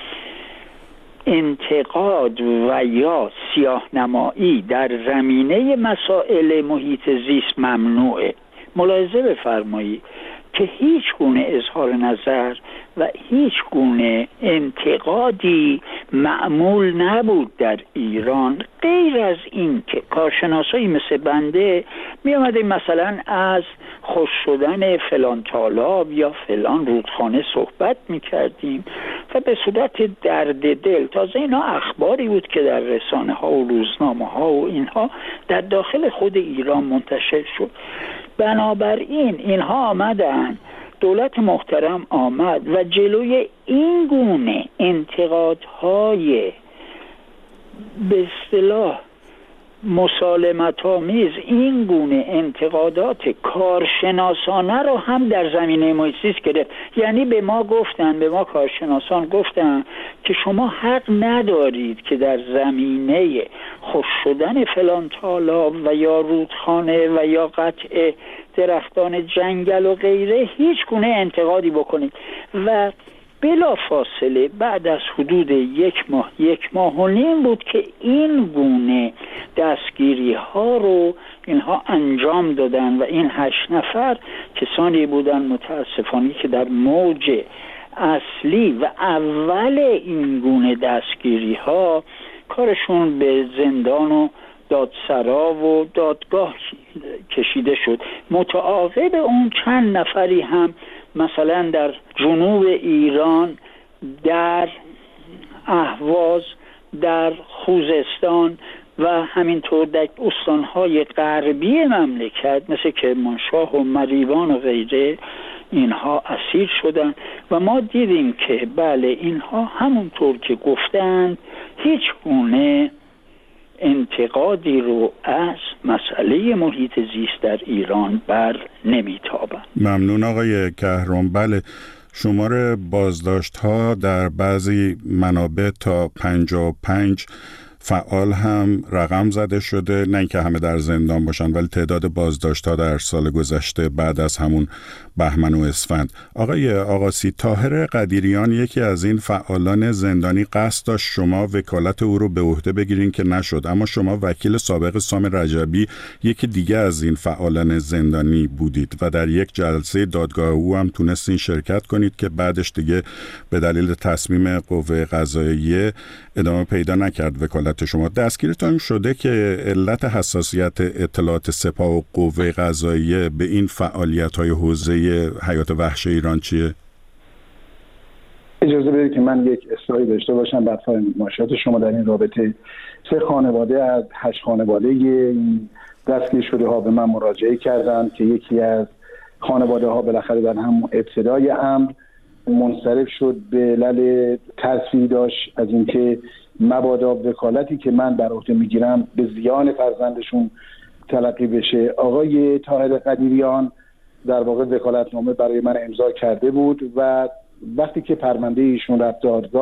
انتقاد و یا سیاه‌نمایی در زمینه مسائل محیط زیست ممنوعه. ملاحظه بفرمایید که هیچ گونه اظهار نظر و هیچ گونه انتقادی معمول نبود در ایران، غیر از این که کارشناسایی مثل بنده می آمدیم مثلا از خوش شدن فلان تالاب یا فلان رودخانه صحبت می کردیم و به صورت درد دل، تازه اینا اخباری بود که در رسانه ها و روزنامه ها و اینها در داخل خود ایران منتشر شد. بنابراین اینها آمدن، دولت محترم آمد و جلوی این گونه انتقادهای به اصطلاح مسالمت‌آمیز، این گونه انتقادات کارشناسانه رو هم در زمینه محیط زیست گرفت. یعنی به ما کارشناسان گفتن که شما حق ندارید که در زمینه خشک شدن فلان تالاب و یا رودخانه و یا قطع درختان جنگل و غیره هیچ گونه انتقادی بکنید. و بلا فاصله بعد از حدود 1 ماه و نیم بود که این گونه دستگیری ها رو اینها انجام دادن و این 8 نفر کسانی بودن متاسفانه که در موج اصلی و اول این گونه دستگیری ها کارشون به زندان و دادسرا و دادگاه کشیده شد. متعاقب اون چند نفری هم مثلا در جنوب ایران، در اهواز، در خوزستان و همینطور در استانهای غربی مملکت مثل کرمانشاه و مریوان و غیره اینها اسیر شدن و ما دیدیم که بله اینها همونطور که گفتند هیچ گونه انتقادی رو از مسئله محیط زیست در ایران بر نمیتابند. ممنون آقای کهرم. بله شمار بازداشت‌ها در بعضی منابع تا 55 فعال هم رقم زده شده، نه اینکه همه در زندان باشن ولی تعداد بازداشت‌ها در سال گذشته بعد از همون بهمن و اسفند. آقای آقاسی، طاهر قدیریان یکی از این فعالان زندانی قصد داشت شما وکالت او رو به عهده بگیرین که نشد، اما شما وکیل سابق سام رجبی یکی دیگه از این فعالان زندانی بودید و در یک جلسه دادگاه او هم تونستین شرکت کنید که بعدش دیگه به دلیل تصمیم قوه قضاییه ادامه پیدا نکرد وکالت شما. دستگیرتان شده که علت حساسیت اطلاعات سپاه و قوه قضاییه به این فعالیت‌های حوزه حیات وحش ایران چیه؟ اجازه بدید که من یک اصلاحی داشته باشم بعد فرمایشات شما در این رابطه. 3 خانواده از 8 خانواده این دستگیر شده ها به من مراجعه کردند که یکی از خانواده ها بالاخره در همون ابتدای امر منصرف شد به علل ترسی داشت از اینکه مبادا وکالتی که من بر عهده میگیرم به زیان فرزندشون تلقی بشه. آقای طاهر قدیریان در واقع وکالتنامه برای من امضا کرده بود و وقتی که پرونده ایشون رفت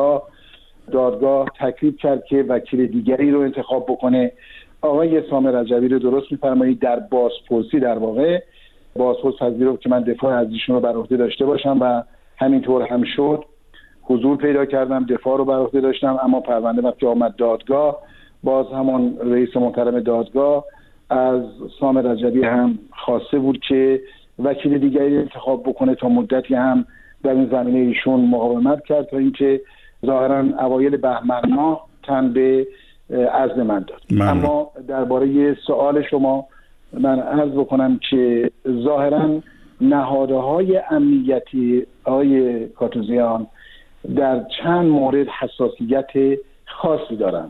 دادگاه تکلیف کرد که وکیل دیگری رو انتخاب بکنه. آقای سام رجبی رو درست می‌فرمایید در بازپرسی در واقع بازپرس پذیرفت که من دفاع از ایشون رو بر عهده داشته باشم و همینطور هم شد. حضور پیدا کردم، دفاع رو بر عهده داشتم، اما پرونده وقتی آمد دادگاه باز همون رئیس محترم دادگاه از سام رجبی هم خواسته بود که وکیل دیگری انتخاب بکنه تا مدتی هم در این زمینه ایشون مقاومت کرد تا اینکه ظاهراً اوایل بهمن ماه تن به عزل من داد. اما درباره سوال شما من عرض بکنم که ظاهراً نهادهای امنیتی آقای کاتوزیان در چند مورد حساسیت خاصی دارن.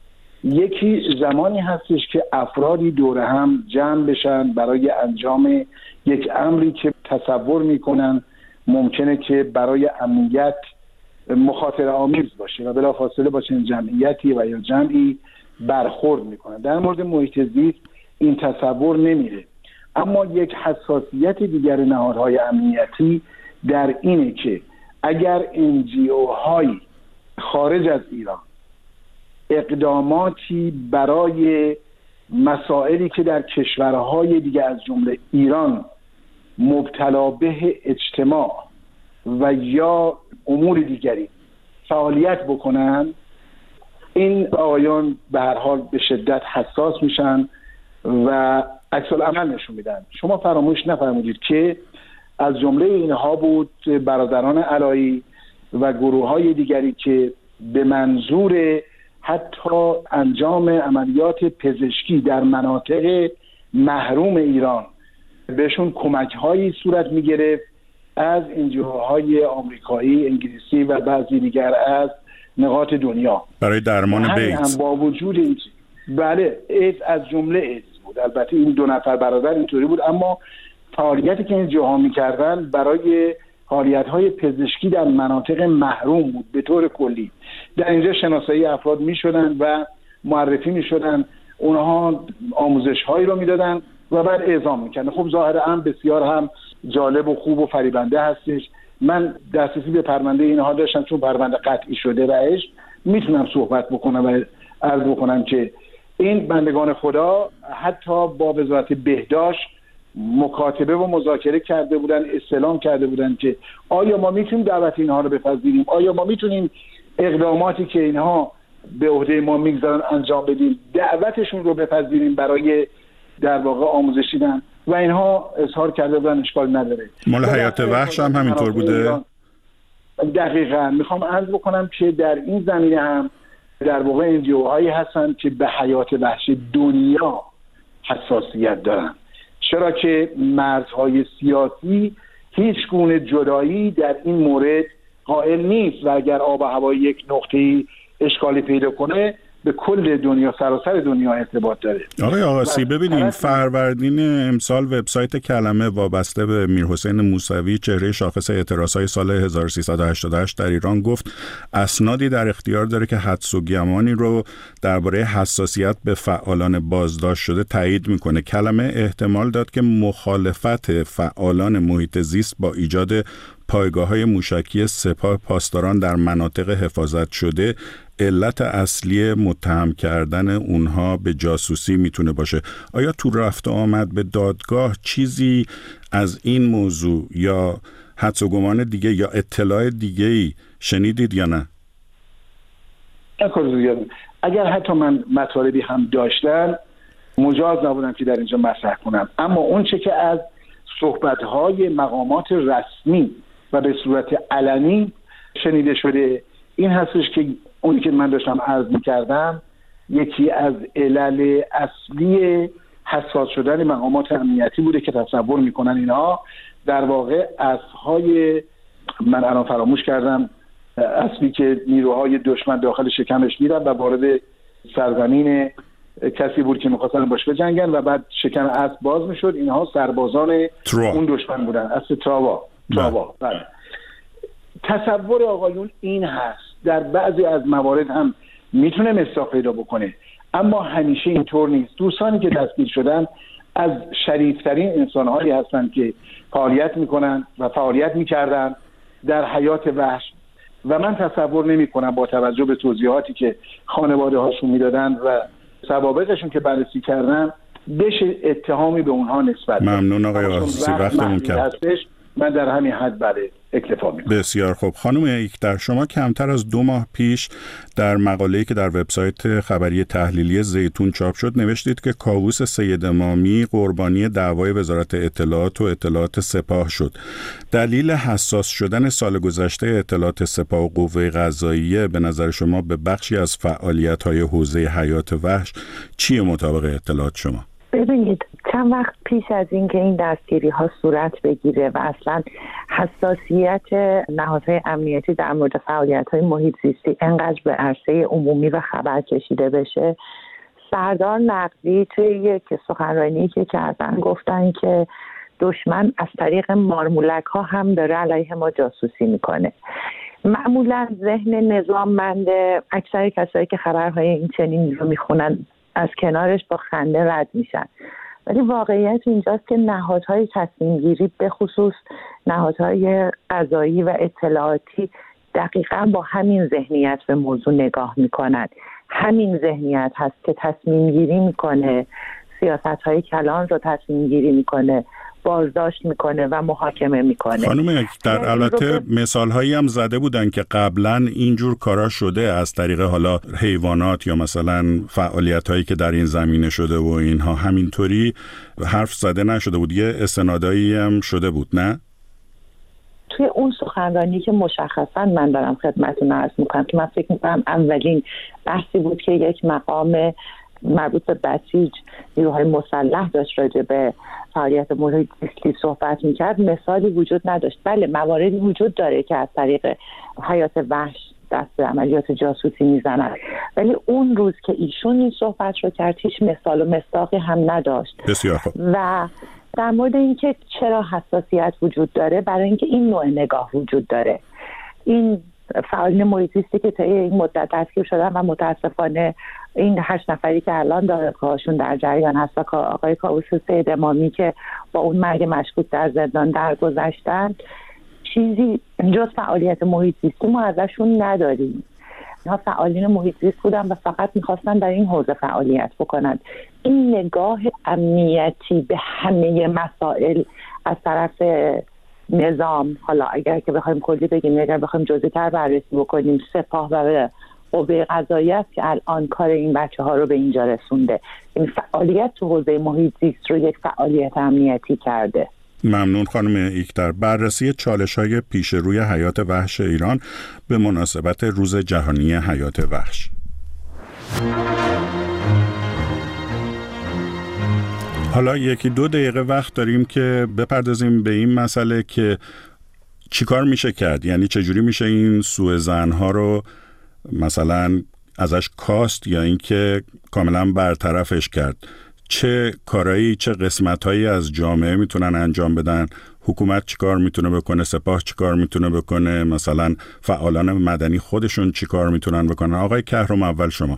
یکی زمانی هستش که افرادی دور هم جمع بشن برای انجام یک امری که تصور میکنن ممکنه که برای امنیت مخاطره آمیز باشه و بلافاصله با چنین جمعیتی و یا جمعی برخورد میکنن. در مورد محیط زیست این تصور نمیره. اما یک حساسیت دیگر نهادهای امنیتی در اینه که اگر NGO های خارج از ایران اقداماتی برای مسائلی که در کشورهای دیگه از جمله ایران مبتلا به اجتماع و یا امور دیگری فعالیت بکنن، این آقایان به هر حال به شدت حساس میشن و عکس العمل نشون میدن. شما فراموش نفرمودید که از جمله اینها بود برادران علایی و گروه‌های دیگری که به منظور حتی انجام عملیات پزشکی در مناطق محروم ایران بهشون کمک‌هایی صورت می‌گرفت از NGOهای آمریکایی، انگلیسی و بعضی دیگر از نقاط دنیا برای درمان بیت. هم با وجود این بله ایدز از جمله ایدز بود. البته این 2 نفر برادر اینطوری بود، اما فعالیتی که این جاها می‌کردن برای فعالیت‌های پزشکی در مناطق محروم بود به طور کلی. در اینجا شناسایی افراد می‌شدن و معرفی می‌شدن، اونها آموزش‌هایی رو می‌دادن و بعد اعزام می‌کردن. خب ظاهرا هم بسیار هم جالب و خوب و فریبنده هستش. من دسترسی به پرونده اینها داشتم چون پرونده قطعی شده رأیش میتونم صحبت بکنم و عرض بکنم که این بندگان خدا حتی با وزارت بهداشت مکاتبه و مذاکره کرده بودن، استعلام کرده بودن که آیا ما میتونیم دعوت اینها رو بپذیریم، آیا ما میتونیم اقداماتی که اینها به عهده ما میگذارن انجام بدیم، دعوتشون رو بپذیریم برای در واقع آموزش دیدن و اینها اظهار کرده بودن اشکال نداره. مال حیات وحش هم همینطور بوده؟ دقیقاً میخوام عرض بکنم که در این زمینه هم در واقع NGO هایی هستن که به حیات وحش دنیا حساسیت دارن، چرا که مرزهای سیاسی هیچ گونه جدایی در این مورد قائل نیست و اگر آب و هوای یک نقطه‌ای اشکالی پیدا کنه به کل دنیا، سراسر دنیا ارتباط داره. آقای آقاسی ببینیم فروردین امسال وبسایت کلمه وابسته به میرحسین موسوی چهره شاخص اعتراضهای سال 1388 در ایران گفت اسنادی در اختیار داره که حدس و گمانی رو درباره حساسیت به فعالان بازداشت شده تایید میکنه. کلمه احتمال داد که مخالفت فعالان محیط زیست با ایجاد پایگاه‌های موشکی سپاه پاسداران در مناطق حفاظت شده علت اصلی متهم کردن اونها به جاسوسی میتونه باشه. آیا تو رفت آمد به دادگاه چیزی از این موضوع یا حدس و گمان دیگه یا اطلاع دیگه‌ای شنیدید یا نه؟ اگر حتی من مطالبی هم داشتم مجاز نبودم که در اینجا مطرح کنم، اما اون چه که از صحبت‌های مقامات رسمی و به صورت علنی شنیده شده این هستش که اونی که من داشتم عرض می‌کردم یکی از علل اصلی حساس شدن مقامات امنیتی بوده که تصور می‌کنن اینها در واقع اسب‌های، من الان فراموش کردم، اسبی که نیروهای دشمن داخل شکمش میرن و وارد سرزمین کسی بود که می‌خواستن باش بجنگن و بعد شکم اسب باز میشد. اینها سربازان اون دشمن بودن، اسب تراوا. بله. تصور آقایون این هست، در بعضی از موارد هم میتونه مصداق پیدا بکنه، اما همیشه اینطور نیست. دوستانی که دستگیر شدن از شریفترین انسان‌هایی هستند که فعالیت میکنن و فعالیت میکردن در حیات وحش و من تصور نمی‌کنم با توجه به توضیحاتی که خانواده هاشون میدادن و سوابقشون که بررسی کردن بشه اتهامی به اونها نسبت. ممنون آقای آسیسی، وقتمون کم. من در همین حد اکتفا می‌کنم. بسیار خوب. خانم یکتر، شما کمتر از 2 ماه پیش در مقاله‌ای که در وبسایت خبری تحلیلی زیتون چاپ شد نوشتید که کاووس سید امامی قربانی دعوای وزارت اطلاعات و اطلاعات سپاه شد. دلیل حساس شدن سال گذشته اطلاعات سپاه و قوه قضاییه به نظر شما به بخشی از فعالیت‌های حوزه حیات وحش چیه مطابق اطلاعات شما؟ ببینید، چند وقت پیش از اینکه این دستگیری ها صورت بگیره و اصلا حساسیت نهادهای امنیتی در مورد فعالیت های محیط زیستی انقدر به عرصه عمومی و خبر کشیده بشه، سردار نقوی توی یک سخنرانی که کردن گفتن که دشمن از طریق مارمولک ها هم داره علیه ما جاسوسی میکنه. معمولا ذهن نظاممند اکثر کسایی که خبرهای این چنین رو میخونن از کنارش با خنده رد میشن، ولی واقعیت اینجاست که نهادهای تصمیم گیری به خصوص نهادهای قضایی و اطلاعاتی دقیقاً با همین ذهنیت به موضوع نگاه میکنن. همین ذهنیت هست که تصمیم گیری میکنه، سیاست‌های کلان رو تصمیم گیری میکنه، بازداشت میکنه و محاکمه میکنه. خانم در البته مثال‌هایی هم زده بودن که قبلا اینجور کارا شده از طریق حالا حیوانات یا مثلا فعالیت‌هایی که در این زمینه شده و اینها، همینطوری حرف زده نشده بود، یه استنادایی هم شده بود نه؟ توی اون سخنرانی که مشخصا من دارم خدمتتون عرض میکنم که من فکر میکنم اولین بحثی بود که یک مقام مربوط به بسیج نیروهای مسلح داشت راجع به فعالیت محیط زیستی صحبت میکرد، مثالی وجود نداشت. بله مواردی وجود داره که از طریق حیات وحش دست به عملیات جاسوسی میزنن، ولی اون روز که ایشون این صحبت رو کرد هیچ مثال و مصداقی هم نداشت. بسیار خوب. و در مورد اینکه چرا حساسیت وجود داره، برای اینکه این نوع نگاه وجود داره. این فعالین محیط زیستی که طی این مدت دستگیر شدن و متاسفانه این 8 نفری که الان دادگاهشون در جریان هست و آقای کاووس سید امامی که با اون مرگ مشکوک در زندان درگذشتن، چیزی جز فعالیت محیط زیستی ما ازشون نداریم. اینها فعالین محیط زیست بودن و فقط میخواستن در این حوزه فعالیت بکنن. این نگاه امنیتی به همه مسائل از طرف نظام، حالا اگر که بخوایم کلی بگیم، اگر بخوایم جزئی‌تر بررسی بکنیم، سپاه و قوه قضاییه است که الان کار این بچه‌ها رو به اینجا رسونده. این فعالیت تو حوزه محیط زیست رو یک فعالیت امنیتی کرده. ممنون خانم یکتر. بررسی چالش‌های پیش روی حیات وحش ایران به مناسبت روز جهانی حیات وحش. حالا 1-2 دقیقه وقت داریم که بپردازیم به این مسئله که چیکار میشه کرد، یعنی چجوری میشه این سوءظن‌ها رو مثلا ازش کاست یا اینکه کاملا برطرفش کرد. چه کارایی، چه قسمت‌هایی از جامعه میتونن انجام بدن؟ حکومت چیکار میتونه بکنه؟ سپاه چیکار میتونه بکنه؟ مثلا فعالان مدنی خودشون چیکار میتونن بکنن؟ آقای کهرم اول شما.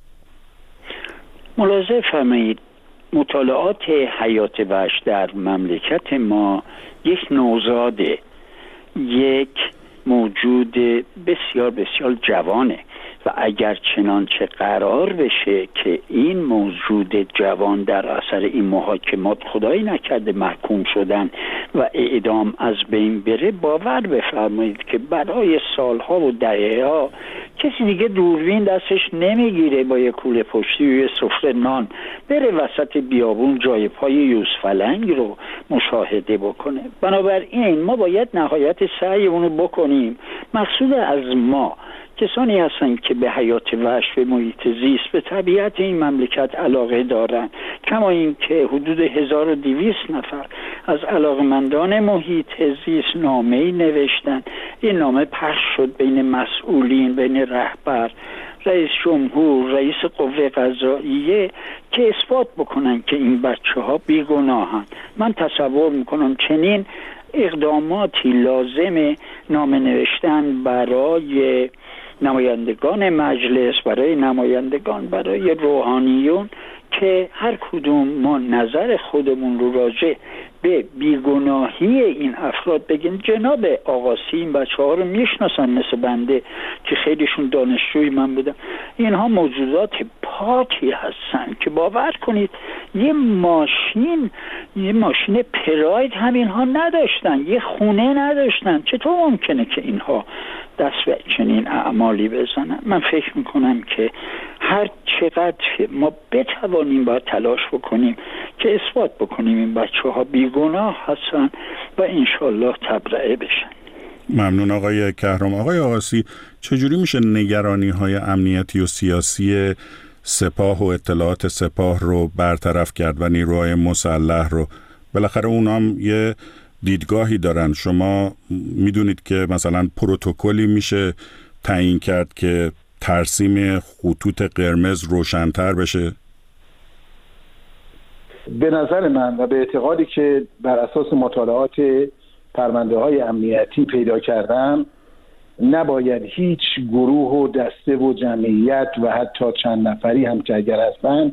ملاحظه فرمایید، مطالعات حیات وحش در مملکت ما یک نوزاده یک موجود بسیار بسیار جوانه و اگر چنانچه قرار بشه که این موجود جوان در اثر این محاکمات خدایی نکرده محکوم شدن و اعدام از بین بره، باور بفرمایید که برای سالها و دهه‌ها کسی دیگه دوربین دستش نمیگیره با یک کوله پشتی و یه سفره نان بره وسط بیابون جای پای یوزفلنگ رو مشاهده بکنه. بنابراین ما باید نهایت سعیمون رو بکنیم. مقصود از ما کسانی هستن که به حیات وحش، به محیط زیست، به طبیعت این مملکت علاقه دارن، کما این که حدود 1200 نفر از علاقمندان محیط زیست نامه‌ای نوشتن. این نامه پخش شد بین مسئولین، بین رهبر، رئیس جمهور، رئیس قوه قضاییه که اثبات بکنن که این بچه‌ها بیگناهن. من تصور میکنم چنین اقداماتی لازم نامه نوشتن برای نمایندگان مجلس، برای نمایندگان، برای روحانیون که هر کدوم ما نظر خودمون رو راجع به بیگناهی این افراد بگیم. جناب آقاسی این بچه‌ها رو میشناسن مثل بنده که خیلیشون دانشجوی من بودن. اینها موجودات پاکی هستن که باور کنید یه ماشین پراید هم اینها نداشتن، یه خونه نداشتن. چطور ممکنه که اینها دست به چنین اعمالی بزنن؟ من فکر میکنم که هر چقدر ما بتوانیم باید تلاش بکنیم که اثبات بکنیم این بچه‌ها بیگناه هستن و انشالله تبرئه بشن. ممنون آقای کهرام. آقای آقاسی، چجوری میشه نگرانی‌های امنیتی و سیاسی سپاه و اطلاعات سپاه رو برطرف کرد و نیروهای مسلح رو؟ بالاخره اونا هم یه دیدگاهی دارن. شما میدونید که مثلا پروتکلی میشه تعیین کرد که ترسیم خطوط قرمز روشن‌تر بشه؟ به نظر من و به اعتقادی که بر اساس مطالعات پرونده‌های امنیتی پیدا کردم، نباید هیچ گروه و دسته و جمعیت و حتی چند نفری هم که اگر هستن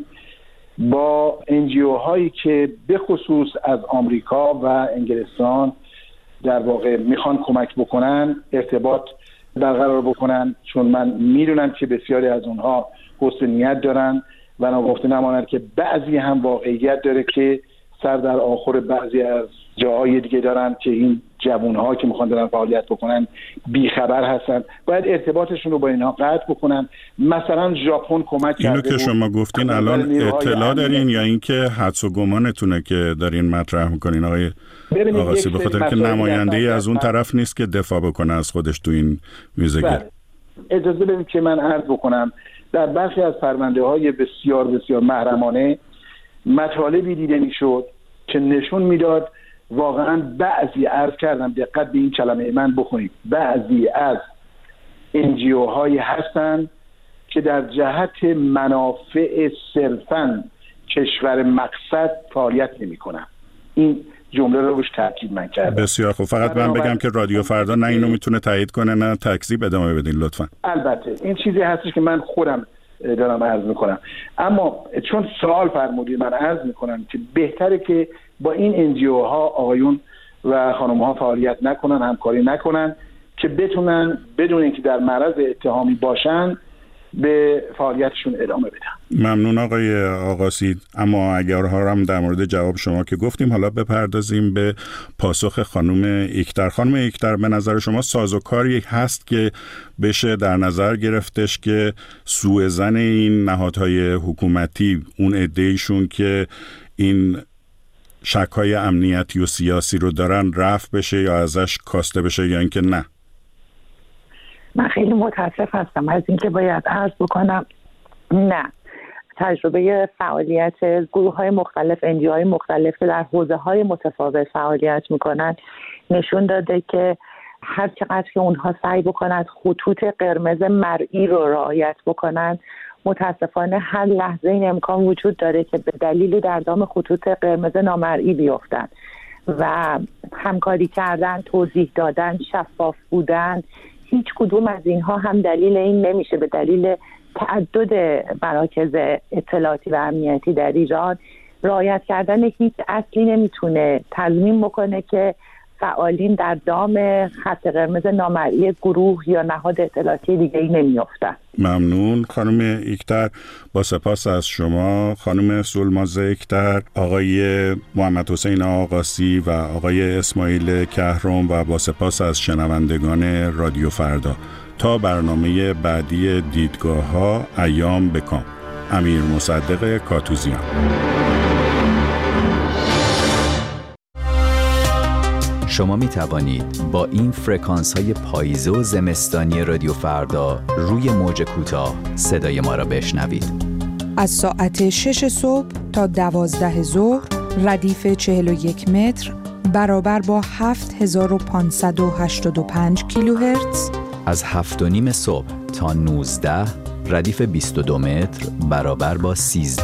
با NGO هایی که به خصوص از آمریکا و انگلستان در واقع میخوان کمک بکنن ارتباط برقرار بکنن، چون من میدونم که بسیاری از اونها حسن نیت دارن و ناگفته نماند که بعضی هم واقعیت داره که سر در آخر بعضی از جاهای دیگه دارن که این جوانها که میخوان دارن فعالیت بکنن بیخبر هستن. باید ارتباطشون رو با اینها قطع بکنن. مثلا ژاپن کمک کرده. اینو که شما گفتین الان اطلاع دارین یا اینکه حدس و گمانتونه که دارین مطرح میکنین آقای آقاسی؟ به خاطر که نماینده ای از اون طرف نیست که دفاع بکنه از خودش تو این میزگی. اجازه بدید که من عرض بکنم در برخی از پرونده‌های بسیار بسیار محرمانه مطالبی دیده میشد که نشون میداد واقعا بعضی، عرض کردم دقت به این کلمه من بکنید، بعضی از NGO هایی هستن که در جهت منافع صرفاً کشور مقصد فعالیت نمی کنن. این جمله رو روش تاکید من کردم. بسیار خوب. فقط من بگم که رادیو فردا نه اینو میتونه تایید کنه نه تکذیب ادامه بدین لطفاً. البته این چیزی هستش که من خودم دارم عرض میکنم، اما چون سوال فرمودید من عرض میکنم که بهتره که با این NGO ها آقایون و خانم ها فعالیت نکنن، همکاری نکنن که بتونن بدون اینکه در معرض اتهامی باشن به فعالیتشون ادامه بدن. ممنون آقای آقاسی. اما اگر هم در مورد جواب شما که گفتیم، حالا بپردازیم به پاسخ خانم ایکتر. خانم ایکتر، به نظر شما سازوکاری هست که بشه در نظر گرفتش که سوءظن این نهادهای حکومتی، اون عده‌ایشون که این شک‌های امنیتی و سیاسی رو دارن، رفع بشه یا ازش کاسته بشه یا اینکه نه؟ من خیلی متاسف هستم از اینکه باید عرض بکنم نه. تجربه فعالیت گروه‌های مختلف، NGOهای مختلف که در حوزه‌های متفاوت فعالیت میکنن نشون داده که هر چقدر که اونها سعی بکنن خطوط قرمز مرئی رو رعایت بکنن، متاسفانه هر لحظه این امکان وجود داره که به دلیلی در دام خطوط قرمز نامرئی بیفتن و همکاری کردن، توضیح دادن، شفاف بودن، هیچ کدوم از اینها هم دلیل این نمیشه به دلیل تعدد مراکز اطلاعاتی و امنیتی در ایران رعایت کردن هیچ اصلی نمیتونه تضمین بکنه که فعالین در دام خط قرمز نامرئی گروه یا نهاد اطلاعاتی دیگه‌ای نمی‌افتند. ممنون خانم یکتر. با سپاس از شما خانم سولماز یکتر، آقای محمد حسین آقاسی و آقای اسماعیل کهرم و با سپاس از شنوندگان رادیو فردا. تا برنامه بعدی دیدگاه‌ها، ایام بکام. امیر مصدق کاتوزیان. شما می توانید با این فرکانس های پاییزه و زمستانی رادیو فردا روی موج کوتاه صدای ما را بشنوید. از ساعت 6 صبح تا 12 ظهر ردیف 41 متر برابر با 7585 کیلوهرتز. از 7:30 صبح تا 19 ردیف 22 متر برابر با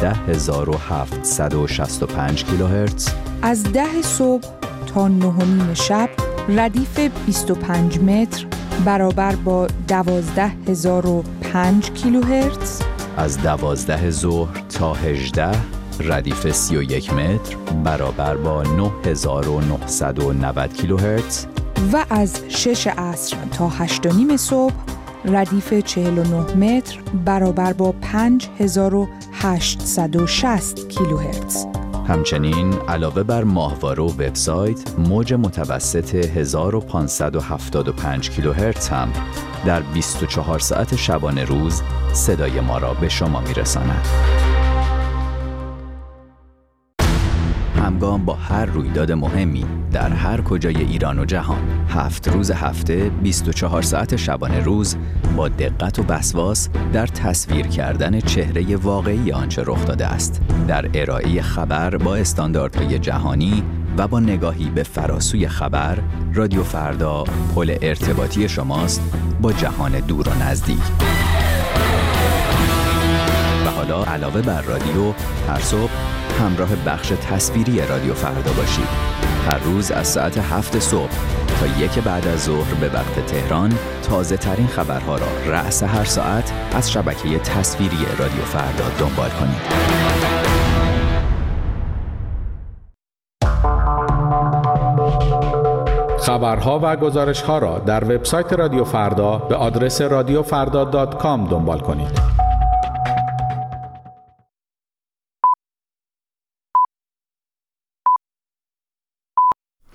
13765 کیلوهرتز. از 10 صبح تا 9:30 شب ردیف 25 متر برابر با 12005 کیلوهرتز. از 12 ظهر تا 18 ردیف 31 متر برابر با 9990 کیلوهرتز. و از 6 عصر تا 8:30 صبح ردیف 49 متر برابر با 5860 کیلوهرتز. همچنین علاوه بر ماهواره و وبسایت، موج متوسط 1575 کیلوهرتز هم در 24 ساعت شبانه روز صدای ما را به شما میرساند. همگام با هر رویداد مهمی در هر کجای ایران و جهان، 7 روز هفته 24 ساعت شبانه روز با دقت و وسواس در تصویر کردن چهره واقعی آنچه رخ داده است، در ارائه خبر با استانداردهای جهانی و با نگاهی به فراسوی خبر، رادیو فردا پل ارتباطی شماست با جهان دور و نزدیک. و حالا علاوه بر رادیو، هر صبح همراه بخش تصویری رادیو فردا باشید. هر روز از ساعت 7 صبح تا 1 بعد از ظهر به وقت تهران تازه ترین خبرها را رأس هر ساعت از شبکه تصویری رادیو فردا دنبال کنید. خبرها و گزارش‌ها را در وبسایت رادیو فردا به آدرس radiofrda.com دنبال کنید.